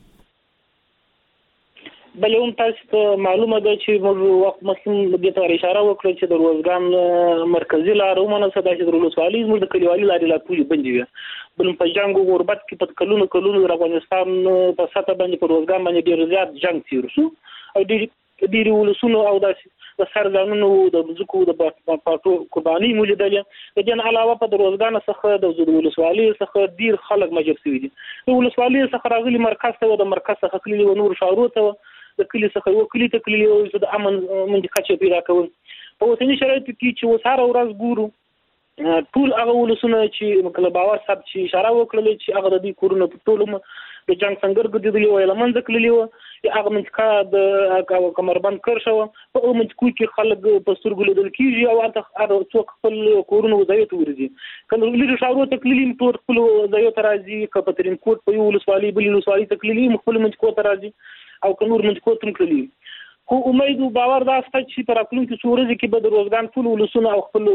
بل هم تاسو معلومه ده چې موږ وخت مخکې د دې اشاره وکړه چې د روزګان مرکزی لار ومنه صدا چې د ولسوالۍ موږ د کلیوالي لارې لا ټول بندي وي بل په جنگ او غربت کې په کلونو د افغانستان په سطح باندې په روزګان باندې ډیر زیات جنگ تیر شو او ډیر ولسونو او د سرګانونو د ځکو د پټو قرباني مولیدل د جن علاوه په روزګان څخه د ولسوالۍ څخه ډیر خلک مجر شوي دي د ولسوالۍ څخه راغلي مرکز ته د مرکز څخه کلی و نور شاورو ته د کلی څخه یو کلی ته کلی او د امن منځ چې پیدا کول په اوسنی شرایطو کې چې وساره ورځ ګورو ټول هغه ولسونه چې مکله باور صاحب چې اشاره وکړل چې هغه د دې کورونه په ټولو د جنگ څنګه ګرځېدلی او لمنځ کړلی و هغه منځکا د کمربند کړ شو په منځکو کې خلک په سترګو لیدل کیږي او هغه څوک خپل کورونه وځي ته ورځي کله لري شاورو تکلیل ټول خپل ځای ته راځي کپترین کوټ په یو ولسوالۍ بل ولسوالۍ تکلیل خپل منځکو ته راځي او کنور منځکو تم کړلی خو امید او باور دا ست چې پر خپل کې سورج کې به د روزګان ټول ولسونه او خپل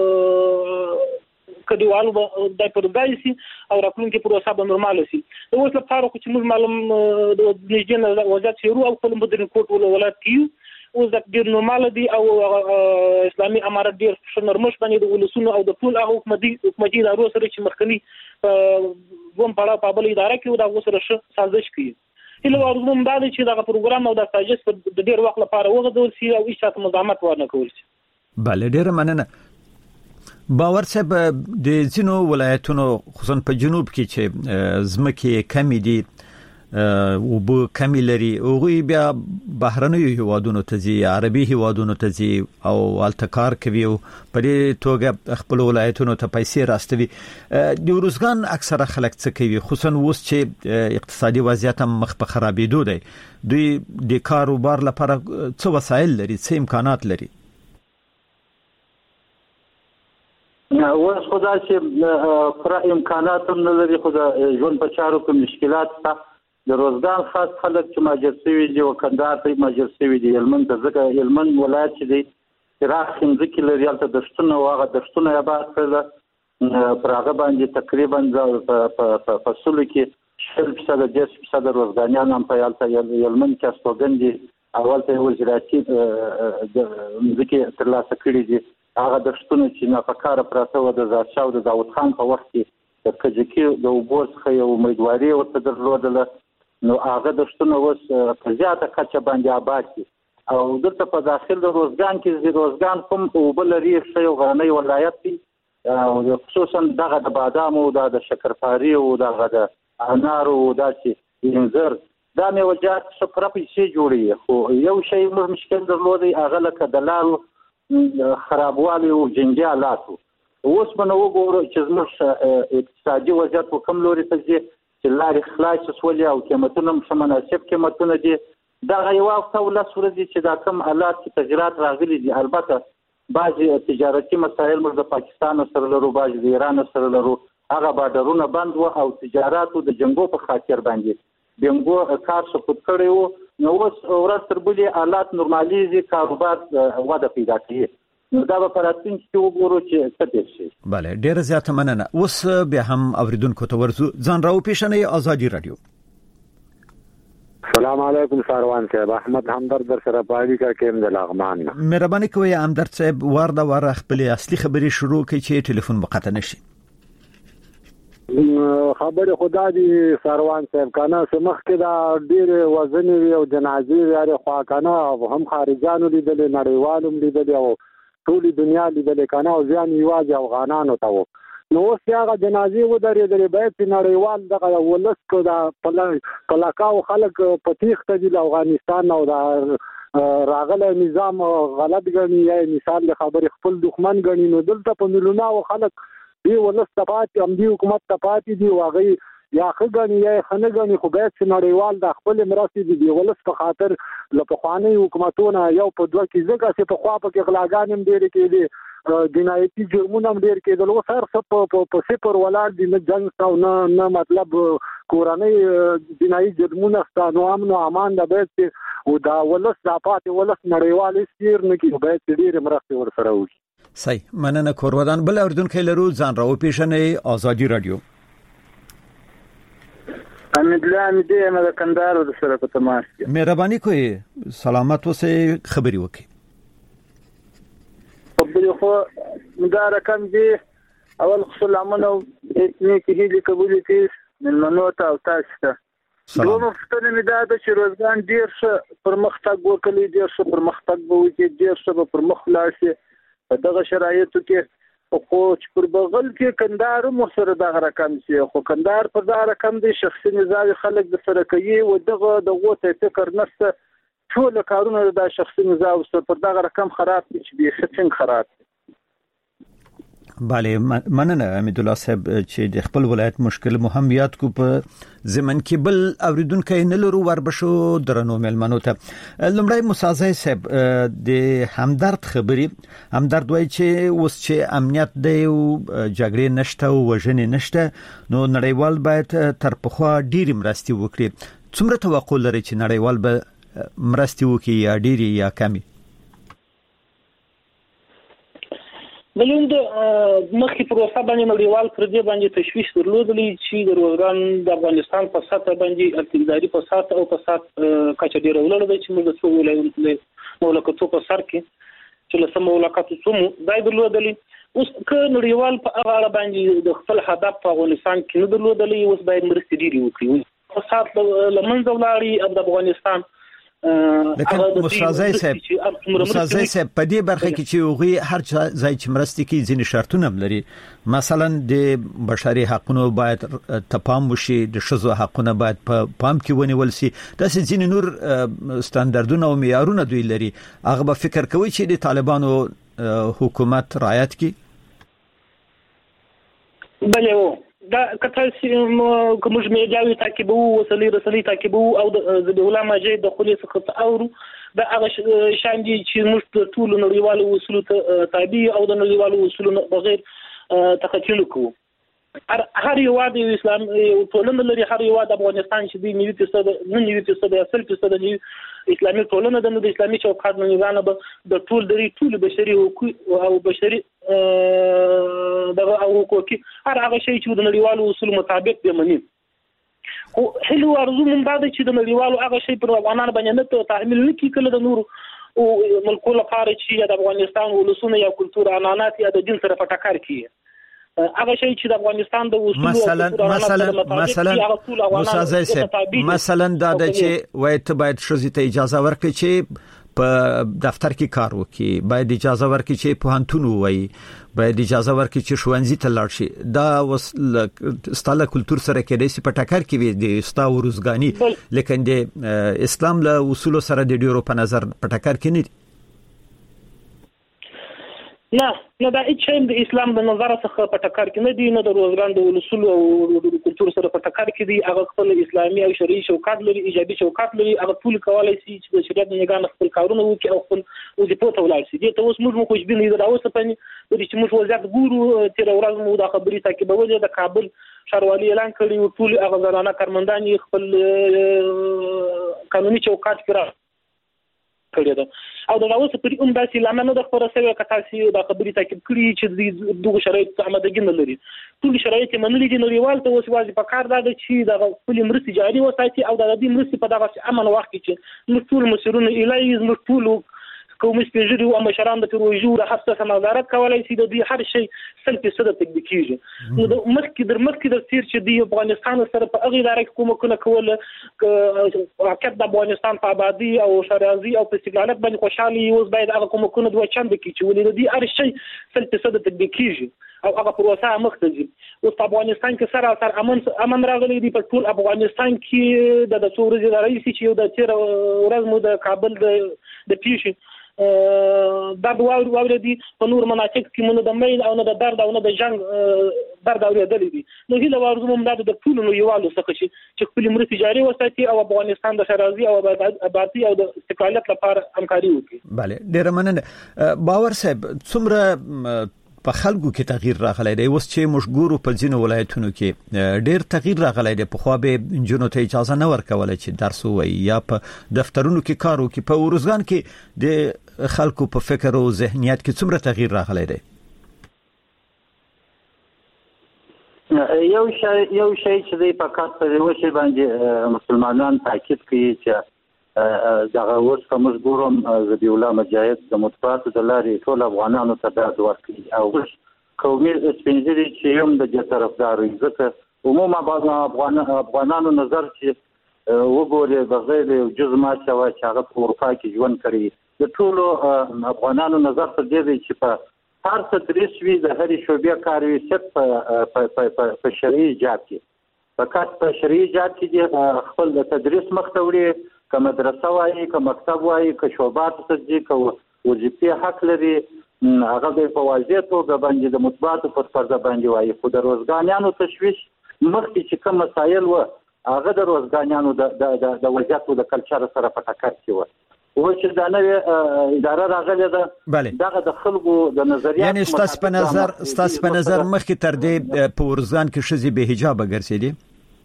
کډیوالو د پرځای سي او خپل کې پروسه به نورمال سي نو اوس لپاره چې موږ معلوم د نږدې وضعیت شروع او خپل مدرن کوټ ولایت کې او د ډیر نورمال دي او اسلامي امارت ډیر نرمش باندې د ولسونو او د ټول حکومتي ادارو سره چې مخکنی کوم پړاو په بل اداره کې دا وسره سازش کوي اله ورغوم دا چې دا پروګرام او د ساجس په ډیر وخت لپاره وغوډول شي او هیڅ مزاحمت ورنه کول شي. بله ډیره مننه. باور صاحب د ځینو ولایتونو خصوصا په جنوب کې چې زمکه کمی دي او به کمی لري او بیا بهرنیو هیوادونو ته ځي عربي هیوادونو ته ځي او التکار کوي او په دې توګه خپل ولایتونو ته پیسې راستوي. د ورزګان اکثره خلک څه کوي خصوصا اوس چې اقتصادي وضعیت هم مخ په خرابېدو دی دوی د کاروبار لپاره څه وسایل لري څه امکانات لري؟ اوس خدای چې پر امکانات هم نه لري خو د ژوند په چارو کې مشکلات شته د روزګان خاص خلک چې ماجر شوي دي او کندهار ته ماجر شوي دي هلمند ته ځکه هلمند ولایت چې دی راخ ځمکې لري هلته دښتونه او هغه دښتونه یې آباد کړل پر هغه باندې تقریبا په فصلو کې 10% روزګانیان هم په هلته هلمند کې استوګن دي اول ته یو زراعتي ځمکې ترلاسه کړي دي هغه دښتونه چې ناپکاره پراته و د ظاهرشاه او د داود خان په وخت کې د کجکي د اوبو څخه یو امیدواري ورته درلودله نو هغه دښتونه اوس په زیاته کچه باندې آباد دي او دلته په داخل د روزګان کې روزګان کوم اوبه لري ښه یو غرنی ولایت دی او خصوصا دغه د بادامو د شکرپاري او دغه د انارو داسې انځر دا میوجات سفره پیسې جوړي خو یو شی موږ مشکل درلودي هغه لکه د لارو خرابوالي او جنجالاتو اوس باندې وګورو چې زموږ اقتصادي وضعیت په کوم لوري ته ځي چې لارې خلاص شولې او قیمتونه هم مناسب قیمتونه دي دا یو وخت ولس ورځي چې دا کم آلات کې تغیرات راغلي دي البته بعضي تجارتي مسایل موږ د پاکستان سره لرو بعضي د ایران سره لرو هغه بارډرونه بند و او تجارتو د جنگو په خاطر باندې بنګو کار سقوط کړی وو نو اوس ورځ تر بلې حالات نورماليزي کاروبار وده پیدا کوي نو دا به پراتین چې وګورو چې څه دي شي bale ډیر زیاته مننه اوس به هم اوریدونکو ته ورزو ځان راو پیښنې ازادي رادیو السلام علیکم ساروان صاحب احمد همدرد در سره پاړی کا کېم د لغمان مهرباني کوي همدرد صاحب ورده ور خپل اصلي خبري شروع کړي چې ټلیفون بقته نشي خبر خدا دی ساروان صاحب کنه سمخ کې دا ډیر وزن او جنازې لري خو کنه هم خارجانو لیدل نړیوالو لیدل او ټول دنیا لیدل کنه او ځان یوازې افغانانو ته وو نو اوس هغه جنازې و درې باید نړیوال دغه ولس کو دا پلاکاو خلک پتیخ ته د افغانستان او دا راغله نظام غلط غني یا مثال له خبر خپل دښمن غني نو دلته په مليونه او خلک دی ولس تپات هم دی حکومت تپات دی واغی یا خګنی یا خنګنی خو به چې نړیوال د خپل مرستې دی ولس په خاطر لپخوانی حکومتونه یو په دوه کې ځکه چې په خوا په کې غلاګان هم ډېر کېدي جنایتي جرمونه هم ډېر کېدل او سر په صفر ولاړ دي نه جنگ او نه مطلب کورنۍ جنایي جرمونه ستانو امن او امان د بیت او دا ولس د پاتې ولس نړیوال استیر نه کې به ډېر مرستې ورسره وي صحیح مننه کورودان بل اردوونکو لرو ځان راو پیښنې ازادي رادیو امیدلان دې نه د کندهار د سره په تماس کې مهرباني کوي سلامت اوسه خبري وکي خبري خو دا رقم دی اول سلامونه اتنی کې دې قبول کړي من منوته او تاسو ته دوه مفتنه مې دا د شروزګان ډیر څه پرمختګ وکړي ډیر څه پرمختګ به وکړي ډیر څه پرمخ لاړ شي دغه شرایطو کې خو چې پر بغل کې کندهار مو سره دغه رقم شي خو کندهار پر دا رقم دی شخصي نزاوی خلک د سره کوي او دغه ته فکر نشته ټول کارونه د شخصي نزاوی سره پر دغه رقم خراب دي چې به څنګه خراب bale مننه امید الله صاحب چې د خپل ولایت مشکل مهمیات کو په زمن کې بل اوریدونکو نه لرو وربشو درنو ملمنو ته لمړی مسازه صاحب د همدرد خبري همدرد وای چې اوس چې امنیت دی او جګړې نشته او وژنې نشته نو نړیوال باید تر پخوا ډیر مرستي وکړي څومره توقع لري چې نړیوال به مرستي وکړي یا ډیری یا کمی بلوند مخکې پروسه باندې نړیوال پر دې باندې تشویش درلودلی چې د روزګان د افغانستان په سطح باندې اقتصادي په سطح او په سطح کچه ډیر ولر دی چې موږ د څو مملکتونو په سر کې چې له سم مملکتونو دای درلودلی اوس که نړیوال په هغه باندې د خپل هدف په افغانستان کې نه درلودلی اوس باید مرستې ډیری وکړي په سطح لمنځه ولاړی د افغانستان لکه مستازی صاحب په دې برخه کې چې وغي هر ځای چې مرستې کې ځینې شرطونه لري مثلا د بشري حقوقو باید تپام وشي د شذو حقوقو باید په پام کې ونیول شي د ځینې نور ستاندردونه او معیارونه دوی لري هغه به فکر کوي چې د طالبانو حکومت رعایت کړي بله دا کته چې کوم میډیاوي تعقیبو وسلې رسلې تعقیبو او د ذبیح ماجد د خلیص خط اورو دا هغه شان دي چې موږ ټول نړیوالو اصولو ته تابع او د نړیوالو اصولو بغیر تخطي کوو هر یو د اسلام ټولنه لري هر یو د افغانستان چې د 90% د اسلامي ټولنه د اسلامي چوکاټ نظام د ټول بشري حقوق او بشري دغه حقوق هر هغه شی چې د نړیوالو اصول مطابق دی مني خو هلو ارزو من بعد چې د نړیوالو هغه شی پر افغانانو باندې نه تحمیل نکړي کله د نور او ملکو لپاره چې د افغانستان ولسونه یا کلتور عنعنات یا د دین سره په ټکر کې هغه شی چې د افغانستان د اصول مثلا دا چې وایي ته باید شوزي ته اجازه ورکړي چې په دفتر کې کار وکړي باید اجازه ورکړي چې پوهنتون وایي باید اجازه ورکړي چې ښوونځي ته لاړ شي دا ستاله کلچر سره کې د سپټاکر کې وي د استا ورزګانی لیکن د اسلام له اصول سره د ډیرو په نظر پټاکر کې نه نه دا چې د اسلام د نظر څخه په ټکر کې نه دي نه د روزګان د اصول او د کلچر سره په ټکر کې دي هغه خپل اسلامي او شرعي شوکات لري ایجابي شوکات لري هغه ټول کولای شي چې د شریعت نگاه خپل کارونه وکړي او خپل وظیفه ته ولاړ شي دې ته اوس موږ خوشبین یو دا اوس په دې چې موږ وضعیت ګورو تیر ورځ مو د خبرې تعقیبول د کابل ښاروالي اعلان کړی ټول هغه زنانه کارمندان خپل قانوني چوکاټ کې کړی دا او دا اوس په دې انداسي لامل د خبره سره کتاسي د خبرې تعقیب کړی چې دغه شرایط آمادګي نه لري ټول شرایط منلي دي نړیوال ته اوس واجب کار دا چې د خپل مرستې جاري وساتي او د دې مرستې په دغه امن وخت کې چې ټول مسؤلین الهي موږ ټول کوم سپیژري او مشران د پروژو د حفظ نظارت کولای شي د دې هر شي 100% تطبیق کیږي نو د مخکې د تیر چې د افغانستان سره په هغه اداره کې کومه کول حقیقت د افغانستان په آبادی او شرازي او په استقلالیت باندې خوشحالي اوس باید هغه کومه دوه چند کې چې ولې د دې هر شي 100% تطبیق کیږي او هغه پروسه مختلفه اوس په افغانستان کې سره امن راغلی دی په ټول افغانستان کې د څورزي رئیس چې یو د تیر ورځ مو د کابل د پیښې دا واورې دي په نور مناطق کې مونږ د میل او نه د درد او نه د جنگ درد اورېدل دي نو هیله ورزو موږ د ټول نو یوالو څخه چې خپل مرستې جاري وساتي او افغانستان د شرازي او آبادی او د استقلاليت لپاره همکاري وکړي bale ډیر مننه باور صاحب څومره په خلکو کې تغییر راغلی دی اوس چې مشګورو په ځینو ولایتونو کې ډیر تغییر راغلی دی په خو به جنونو ته اجازه نه ورکول چې درس وایي یا په دفترونو کې کار وکړي په ورزګان کې د خلکو په فکر او ذهنیت کې څومره تغییر راغلی دی یو شی چې د پکات په وشي باندې مسلمانان تاکید کوي چې دغه اوس کوم ګورم زبی الله مجاهد د مطبوعات د لارې ټول افغانانو ته د ورکړي او قومي سپینځري چې هم د دې طرفدار وي ځکه عموما بعض افغانانو نظر چې وګوري بغیر یو جزء ما چې هغه په اروپا کې ژوند کوي د ټول افغانانو نظر ته دی چې په هر تدریس وی د هرې شوبې کار وي صرف په شرعي جات کې فقط په شرعي جات کې خپل د تدریس مختوري که مدرسه وایي که مکتب وایي که شعبات تسجیل که وظیفې حق لري هغه په واضح توګه باندې د مطبوعاتو پر پرده باندې وایي خو د روزګانیانو تشویش مخکې چې کوم مسایل و هغه د روزګانیانو د وضعیت او د کلچر سره په ټکر کې و او چې دا نوې اداره راغله ده دغه د خلکو د نظریات یعنی ستاسو په نظر مخکې تر دې په ورزګان کې شذې به حجاب ګرځېدي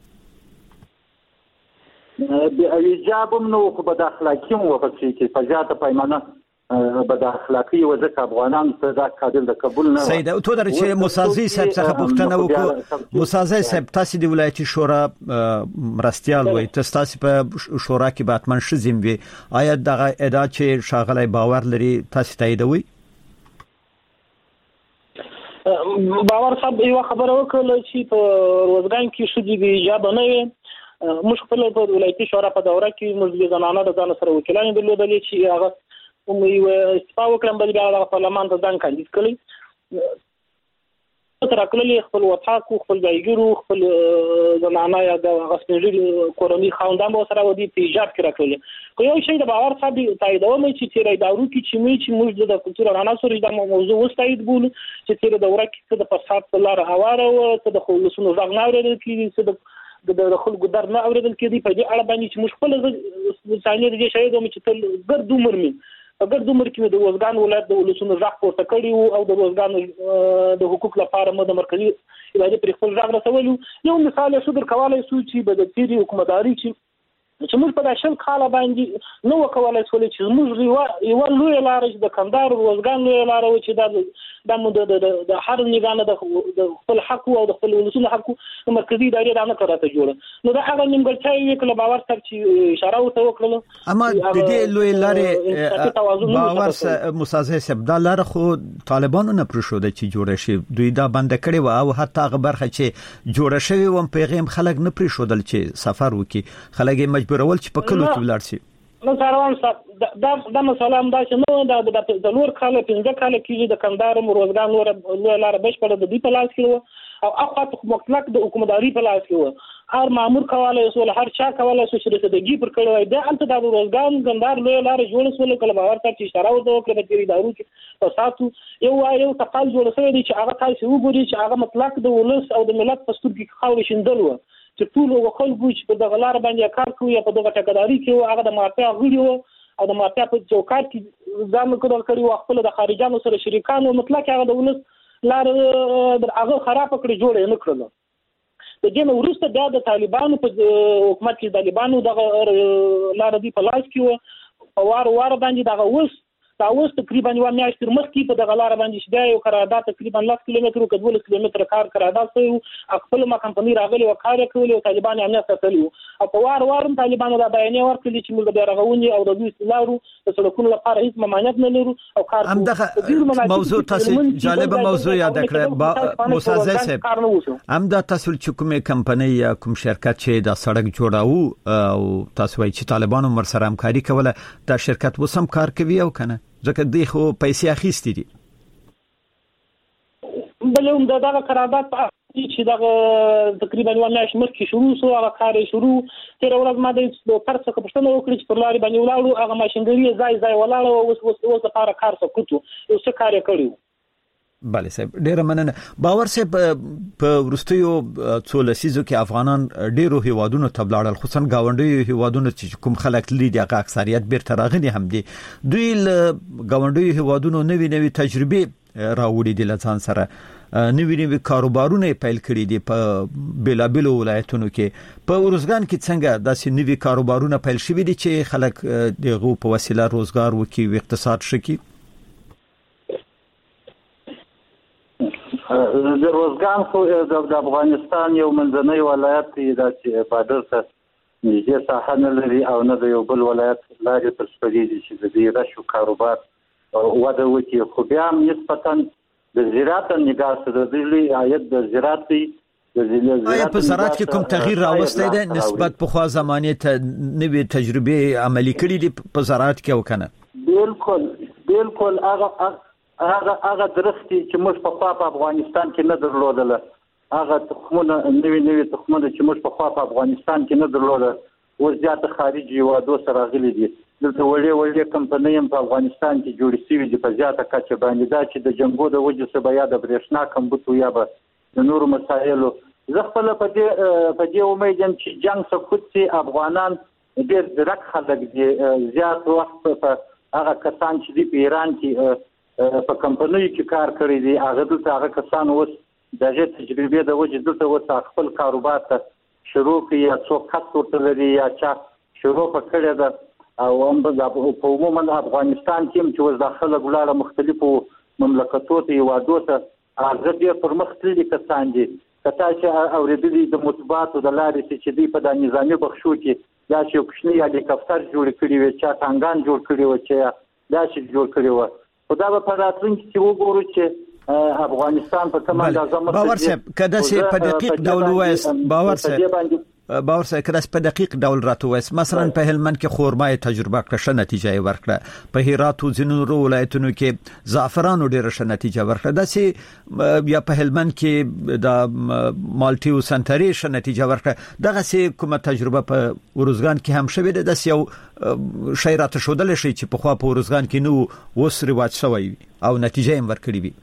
ایجابم نو خو بد اخلاقی مو وکړي چې په ذات پیمانه بد اخلاقی وځکه افغانان ته دا قابل د قبول نه سید او تو در چې موسازي صاحب څخه پوښتنه وکړو موسازي صاحب تاسو د ولایتي شورا مرستيال وي تاسو په شورا کې باتمن شزم وي آیا دغه ادا چې شاغلای باور لري تاسو تاییدوي باور صاحب یو خبره وکړه چې په روزګان کې شو دي ایجاب نه وي موږ خپل په ولایتي شورا په دوره کې موږ زنانه د ځان سره وکیلان درلودل چې هغه یو استفاده وکړم بل بیا د پارلمان ته ځان کاندید کړی تر کله خپل وثاقو خپل ځایګرو خپل زنانه یا د غسنجري کورنۍ خاوندان به سره ودی په ایجاب کې راکړل خو یو شی د باور صاحب تاییدوم چې تیرې داورو کې چې موږ د کلچر عناصر د موضوع وستایید بول چې تیرې دوره کې د فساد په لار هواره او د خلصونو ځغ نه اورېدل کېږي چې د خلکو در نه اورېدل کېدی په دې اړه باندې چې مشکل ځانې د شهید او چې تل ګرد عمر می ګرد عمر کې د وزګان ولایت د ولسونو ځخ پورته کړی او د وزګان د حقوق لپاره مو د مرکزی ادارې پر خپل ځخ رسولو یو مثال شو در کولای شو چې د تیری حکومتداري چې موږ په داشل خاله باندې نو وکولای شو چې موږ یو لوی لار چې د کندهار وزګان لوی لار و چې د د هر نگانه د خپل حق او د خپل ولسونو حق مرکزی ادارې د نه کړه جوړه نو دا هغه نیمګړتیا یو کله باور تر چې اشاره وته وکړه اما د دې لوی لارې باور مسازه سبدا لار خو طالبانو نه پرشو د چې جوړه شي دوی دا بند کړي و او حتی هغه برخه چې جوړه شوی و پیغام خلک نه پرشودل چې سفر وکي خلک مجبورول چې په کلو کې ولاړ شي نو ساروان دا مسله هم دا چې نو د لور کاله 15 کاله کې د کندهار روزګان لور لار بشپړ د دې په لاس کې او اخوات مطلق د حکومتداري په لاس کې هر مامور کولای شو هر چا کولای شو چې رسیدګي پر کړی دا انت د روزګان کندهار لوی لار جوړ شول کله باور تر چې اشاره وکړه کله د ادارو کې او ساتو یو تقال جوړ شوی دی چې هغه تاسو وګورئ چې هغه مطلق د ولس او د ملت په سترګې کې خاورې شیندل و چې ټول خلکو چې په دغه لار باندې کار کوي په دغه ټاکداري کې هغه د مافیا غړي او د مافیا په چوکاټ کې ځان کړی او خپل د خارجانو سره شریکانو مطلق هغه د ولس لار هغه خراب کړی جوړ نه کړل. د دې وروسته بیا د طالبانو په حکومت کې طالبانو د لار دی په لاس کې او وار باندې دغه اوس تقریبا یو میاشت تر مخکې په دغه لار باندې شته یو قرارداد تقریبا 10 کیلومتر او 12 کیلومتر کار قرارداد شوی خپل ما کمپنی راغلی او کار کوي او طالبان امنیت ساتلی او په وار طالبانو دا بیان ورکړي چې موږ د رغونې او د دوی لارو د سړکونو لپاره هیڅ ممانعت نه لرو او کار همدغه موضوع تاسو جالبه موضوع یاد کړئ موسازه صاحب همدا تاسو چې کومه کمپنی یا کوم شرکت چې دا سړک جوړاو او تاسو وايي چې طالبانو مر سره همکاري کوله دا شرکت وسم کار کوي او کنه ځکه دوی خو پیسې اخیستې دي بلهم دغه قرارداد چې دغه تقریبا یو میاشت مخکې شروع شو هغه کار شروع تر ورځ ما د پرڅه پښتنه وکړي چې پر لارې باندې ولاړو هغه ماشينګری ځای ولاړو اوس لپاره کار سکوتو یو څه کار کړیو. بله صاحب ډیره مننه. باور صاحب په ورستیو څو لسیزو کې افغانان ډیرو هیوادونو ته بلاړل خصوصا گاونډي هیوادونو چې کوم خلک لیدي هغه اکثریت بیرته راغلي هم دي دوی گاونډي هیوادونو نوې تجربه راوړي دي لڅان سره نوې کاروبارونه پیل کړي دي په بلابلو ولایتونو کې په ورزګان کې څنګه داسې نوې کاروبارونه پیل شوي دي چې خلک دغه په وسیله روزګار وکړي او اقتصاد شکي. د روزګان خو د افغانستان یو منځنی ولایت دی چې بادر ته نږدې ساحه نه لري او نه د یو بل ولایت لارې تر سپړي چې د دې رشو کاروبار وده وکړي خو بیا هم نسبتا د زراعت نگاه سره د دې عاید د زراعت آیا په زراعت کې کوم تغییر راوستی دی نسبت په خوا زمانه ته نوې تجربه عملی کړي دي په زراعت کې او کنه؟ بالکل هغه درختي چې موږ په خوا په افغانستان کې نه درلودل هغه تخمونه نوې تخمونه چې موږ په خوا په افغانستان کې نه درلودل اوس زیات خارجي هیوادو سره راغلي دي دلته وړې کمپنۍ په افغانستان کې جوړې شوې دي په زیاته کچه باندې دا چې د جنګو د وجې سبا یا د برېښنا کمبود یا به د نورو مسایلو زه خپل په دې امید یم چې جنگ سقوط شي افغانان ډېر درک خلک دي زیات وخت په هغه کسان چې دی په ایران کې په کمپنیو کې کار کړی دي هغه کسان اوس دغه تجربه د وجه دلته اوس خپل کاروبار ته شروع کړي یا څوک خاص ورته لري یا چا شروع کړی ده او هم په عموما افغانستان کې چې اوس داخله ګلاله مختلفو مملکتونو ته یوادو ته هغه ډېر پرمختللي کسان دي کته چې اوریدلي د مطبوعاتو د لارې چې دی په د نظامی بخښو کې یا چې کوچنی هلیکاپټر جوړ کړی وي چې ټانګان جوړ کړی و چې دا چې جوړ کړی و خدا په راتلونکي کې وګورو چې افغانستان په کومه اندازه باور صاحب کده سي په دقیق ډول وایست باور صاحب کده په دقیق ډول راته وایست مثلا په هلمند کې خورمای تجربه کړه ښه نتیجه ورکړه په هرات او ځینو ولایتونو کې زعفرانو ډیره ښه نتیجه ورکړه داسې یا په هلمند کې د مالټي او سنتري ښه نتیجه ورکړه دغه سي کومه تجربه په ورزګان کې هم شوه د داس یو شی راته شودل شي چې په خوا په ورزګان کې نو وس رواج شوی او نتیجه هم ورکړي وي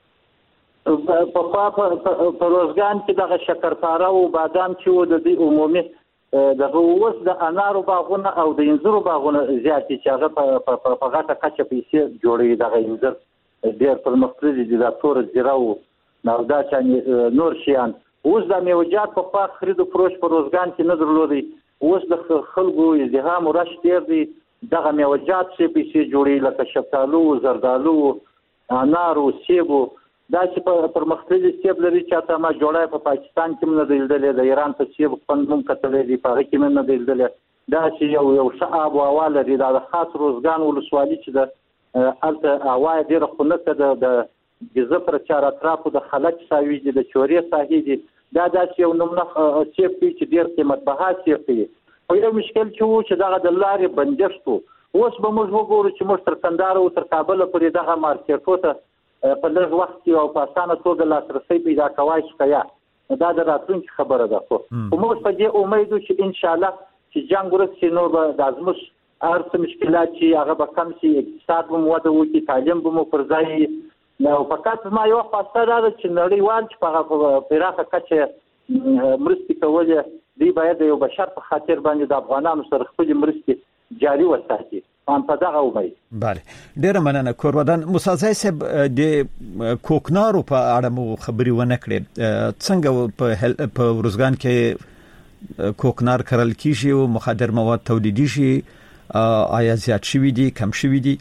په خوا په روزګان کې دغه شکرپاره او بادام چې د دې عمومي دغه اوس د انارو باغونه او د انځرو باغونه زیات چې هغه په غټه کچه پیسې جوړي دغه انځر ډېر پرمختللي دي د تور زیراو نو دا چې نور شیان اوس د میوجات په خوا خرید او فروش په روزګان کې نه درلودي اوس د خلکو ازدحام او رش ډېر دي دغه میوجات چې پیسې جوړي لکه شفتالو زردالو انارو سیبو دا چې پر مختلفي سیب لري چې تا ما جوړای په پاکستان کې نه دیدلې د ایران په سیب پندوم کتلې دي په هغه کې نه دیدلې دا چې یو شعب او اواله دي دا خاص روزګان ولسوالي چې د الته اوای ډیره خنته د جزه پر چار اطرافو د خلک ساوي دي د چوري ساحې دي دا چې یو نمونه سیب چې ډیر قیمت بها سیب دی او یو مشکل چې وو چې دغه د لارې بندښت وو. اوس به موږ وګورو چې موږ تر کندهار او تر کابل پورې دغه مارکیټو ته په لږ وخت کې او په اسانه توګه لاسرسي پیدا کوای شو. دا د راتلونکي خبره ده. خو موږ په دې امید یو چې ان شاء الله چې جنگ ورسي نو به د ازموس ارڅ مشکلات چې هغه به کم شي، اقتصاد به مو وده وکړي، تعلیم به مو پر ځای. نو فقط ما یو خواسته ده چې نړیوال چې په پراخه کچه مرستې کولې دوی باید یو بشر په خاطر باندې د افغانانو سره خپل مرستې جاري وساتي. په دغه امید. بله، ډیره مننه. کوروادان موسی صاحب د کوکنارو په اړه مو خبري ونه کړې. څنګه په ورزګان کې کوکنار کرل کیږي او مخدر مواد تولیدي شي؟ آیا زیات شوي دي، کم شوي دي؟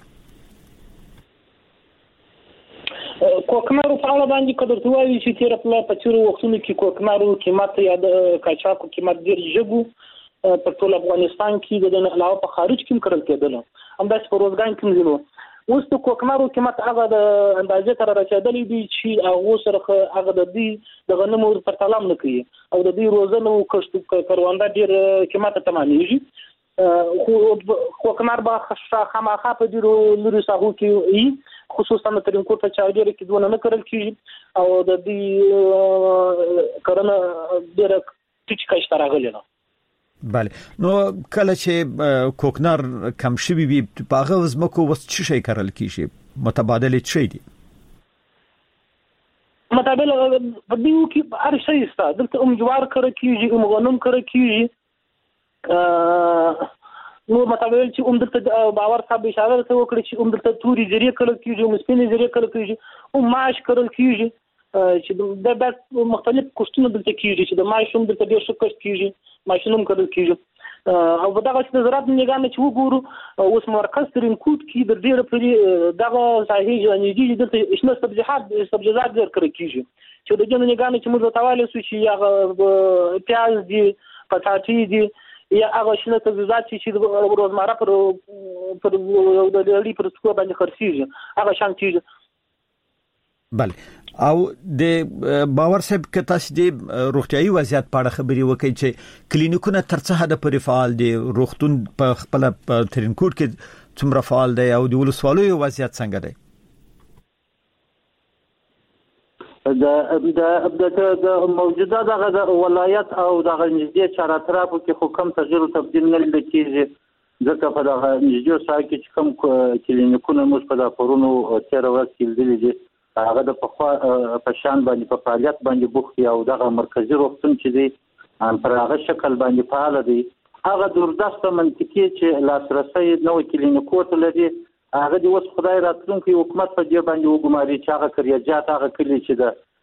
کوکنارو په اړه باندې کډر توایي چې تیر په چیرې وختونو کې کوکنارو قیمت یا د کاچاکو قیمت ډیر ژبو په ټول افغانستان کې د علاوه په خارج کې کړل کېدل، همداسې په روزګان کې مزلو. اوس د کوکنارو قیمت هغه د اندازې تر رسیدلې دي چې هغه سره هغه د دې د غنمو پر تلام نه کوي او د دې روزنه او کښت کروانده ډیر قیمت تمامېږي. خو کوکنار به خامخا په ډیرو لوري ساحو کې خصوصا د ترینکوټ په چاودېره کې دونه نه کړل کیږي او د دې کرنه ډیره ټیټ کچه راغلې ده. بله، نو کله چې کوکنار کم شوي وي په هغه ځمکو وس څه شي کرل کیږي؟ متبادل څه دي؟ متبادل په دیو کې هر شي ستا دلته جوار کرل کیږي، غنم کرل کیږي. نو متبادل چې دلته باور صاحب اشاره وکړي چې دلته توري ذریعہ کرل کیږي، مسپینې ذریعہ کرل کیږي او ماش کرل کیږي چې د مختلف کښتونو دلته کیږي چې د ماشوم دلته ډیر څه کښت کیږي، ماشینوم کرل کیږي. او په دغه چې د زراعت نگاه چې وګورو اوس مرکز ترینکوټ کې د ډیر پرې دغه ساحې ځانګړي دلته شنه سبزیجات ډیر کرل کیږي چې د جن نگاه چې موږ تواله سو چې هغه پیاز دي، پټاټي دي یا هغه شنه سبزیجات چې روزمره پر د لري پر څو باندې خرڅيږي هغه شان کیږي. بله، او د باور صاحب که تاسو د روغتيایي وضعیت په اړه خبري وکړئ چې کلینیکونه تر څه حد پورې فعال دي، روغتون په خپل ترینکوټ کې څومره فعال دی او د ولسوالۍ وضعیت څنګه دی؟ د موجوده دغه ولایت او دغه نږدې چاراترافو کې خو کم تغییر او تبديل نه لیدل کېږي، ځکه په دغه نږدې ساحه کې چې کوم کلینیکونه موږ په دغه تیر ورځ کې لیدل دي هغه د په شان باندې په فعالیت باندې بوخت او دغه مرکزی روغتون چې دی پر هغه شکل باندې فعال دی. هغه دوردسته منطقي چې لاسرسي نوې کلینیکو لري هغه د اوس خدای راتلونکي حکومت په دې باندې وګماري چې هغه کریاجات هغه کلی چې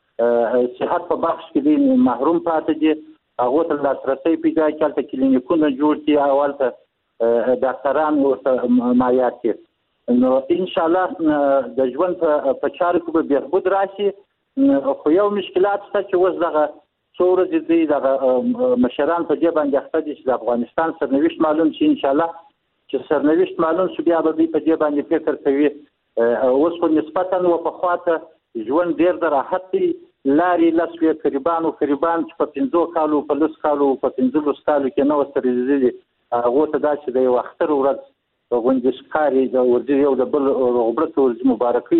د صحت په بخش کې دی محروم پاتې دي هغه ته لاسرسي پیدا کړي، کلینیکونه جوړ کړي، اولته ډاکټران او معیار کړي. نو ان شاء الله د ژوند په چارو کې به بهبود راشي. خو یو مشکلات شته چې اوس دغه څو ورځې دی دغه مشران په دې باندې اخته دي چې د افغانستان سرنوشت معلوم شي. ان شاء الله چې سرنوشت معلوم شي بیا به په دې باندې فکر کوي. اوس خو نسبتا و په خواته ژوند ډیر د راحت دی، لارې لسوي قریبان چې په 15 کالو په 10 کالو په 15 کالو کې نو سترېږي هغه ته دا چې د یو اختر ورځ غونډشکاري د ورځي یو د بل رغبت ورځ مبارکي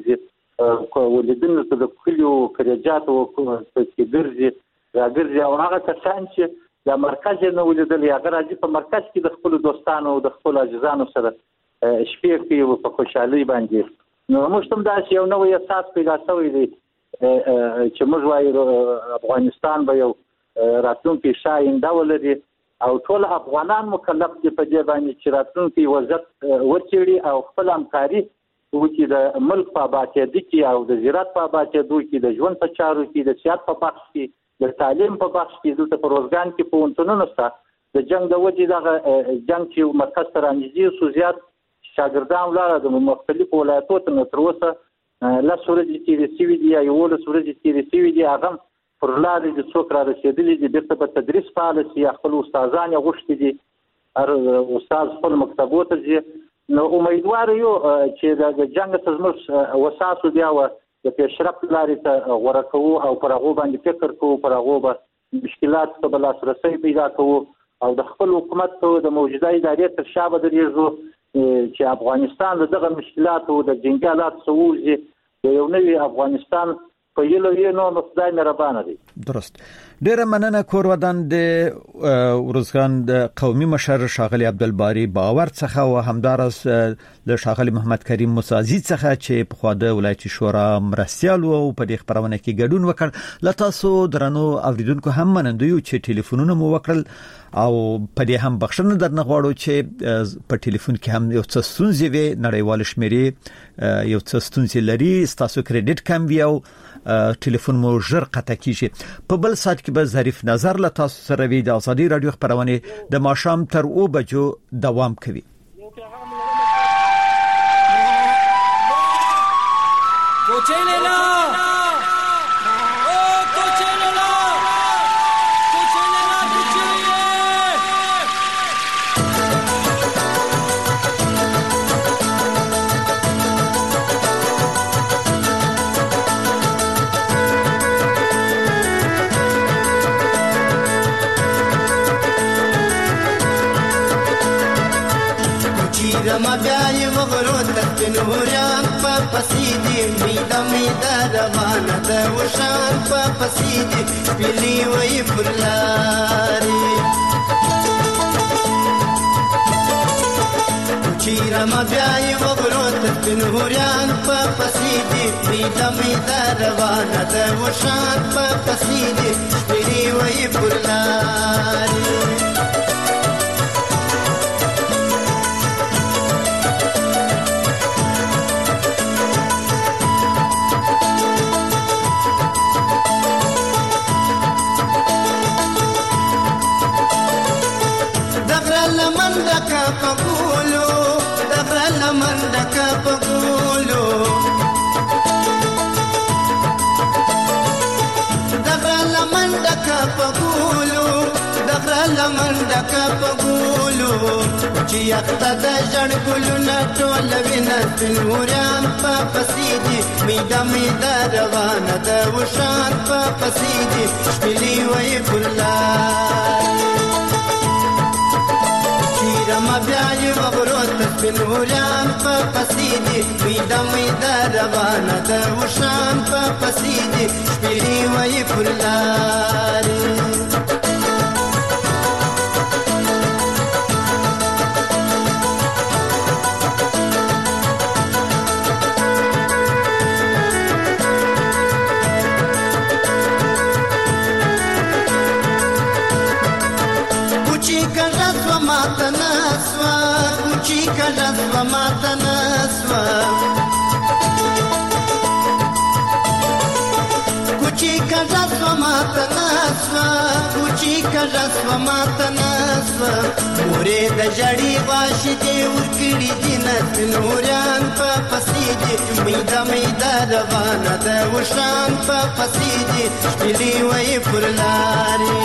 ورځي ولیدنه ته د کلیو کریاجاتو په ګرځي او هغه کسان چې د مرکز نه ولیدل هغه راځي په مرکز کې د خپل دوستانو او د خپل اجزانو سره شپې کوي په خوشحالي باندې. نو موږ هم دا یو نوې اساس پیدا شوی دی چې موږ وایو افغانستان به یو راتلونکي شاینده ولري او ټول افغانان مکلف دي په دې باندې چې راتلونکي وضعیت ورچېړي او خپل همکاري وکړي د ملک په آبادۍ کې او د زراعت په آبادۍ کې، د ژوند په چارو کې، د سیاست په بخش کې، د تعلیم په بخش کې. دلته په روزګان کې پوهنتونونه شته، د جنگ د وجې دغه جنگ چې مرکز ته رانږدې شو زیات شاګردان ولاړه د مختلفو ولایتو ته تر اوسه 10 ورځې تېرې شوي دي یا 11 ورځې تېرې شوي دي، هغه پر لارې د څوک را رسېدلي دي بیرته په تدریس فعال شي، خپل استادان یې غوښتي دي هر استاد خپل مکتبو ته ځي. نو امیدوار یو چې د جنګ ته زموږ وساسو بیا د پیشرفت لارې ته غوره کوو او پر هغو باندې فکر کوو، پر هغو به مشکلات ته به لاسرسی پیدا کوو او د خپل حکومت د موجوده ادارې تر شا ودرېږو چې افغانستان دغه مشکلاتو د جنګي حالاتو سوولځي د یو نوي افغانستان په یلو نو خدای مهربانه دی. درست. ډیره مننه کورودان د ورزګان د قومي مشر شاغلی عبدالباری باور څخه او همدارس د شاغلی محمد کریم موسازی څخه چې په خوا د ولایتي شورا مرستيال او په دې خبرونه کې ګډون وکړ. لتاسو درنو اوریدونکو هم منندوی چې ټلیفونونه مو وکړل او په دې هم بخښنه درنه غواړو چې په ټلیفون کې هم یو څه ستونزې وي، نړیوال شمیرې یو څه ستونزې لري، تاسو کریډټ کم وي او ټلیفون مو ژر قطع کیږي. په بل سات کې به ظریف نظر له تاسو سره وي. د ازادي رادیو خبرونه د ماښام تر 2 بجو دوام کوي. رما بیاي وغرو تنوران په پسیدي میدا روانه ده وشان په پسیدي بلی وای پرلاري چې رما بیاي وغرو تنوران په پسیدي میدا روانه ده وشان په پسیدي بلی وای پرلاري لمنډکا پګولو چې یخته د جړ ګلونه ټول وینه تنوران په پسیدي میدا روانه ده وشان په پسیدي شپلی وای پرلار رما بیاي وغرو تنوران په پسیدي میدا روانه ده وشان په پسیدي شپلی وای پرلار کجا ماته نسوا کوچی کجا ماته نسوا کوچی کجا ماته نسوا مورې د جړی واش دې ورکړي دین نوران په پسیدي میدا روانه ده وشان په پسیدي بلی وای پرلاري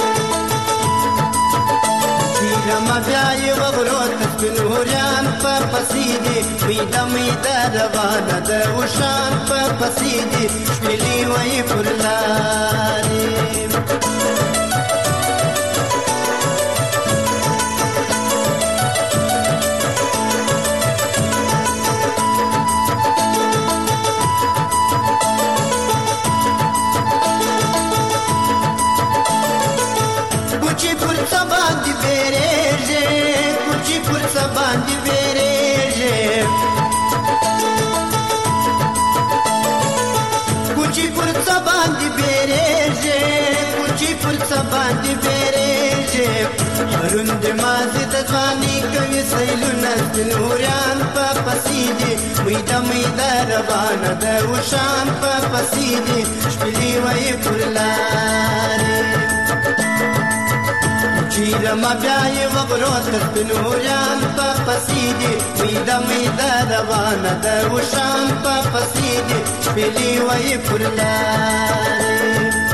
رما بیاي وغرو تنوران په پسیدي میدا روانه ده وشان په پسیدي شپلی وای پرلاري باندې بیرېږي کوچی پر څه باندې بیرېږي کوچی پر څه باندې بیرېږي هروند مازه د ځواني کوي سیلونه نوران په پسیدي میدا روانه ده وشان په پسیدي شپلی وای پرلاري رما بیاي وغرو تنوران په پسیدي میدا روانه ده وشان په پسیدي شپلی وای پرلاري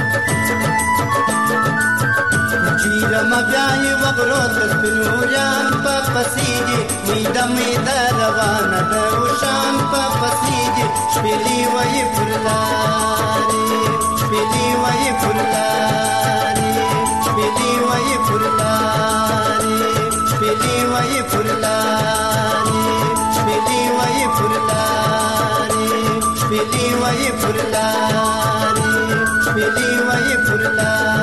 رما بیاي وغرو تنوران په پسیدي میدا روانه ده وشان په پسیدي شپلی وای پرلاري شپلی وای پرلاري شپېلې وایي پر لارې شپېلې وایي پر لارې شپېلې وایي پر لارې شپېلې وایي پر لارې شپېلې وایي پر لارې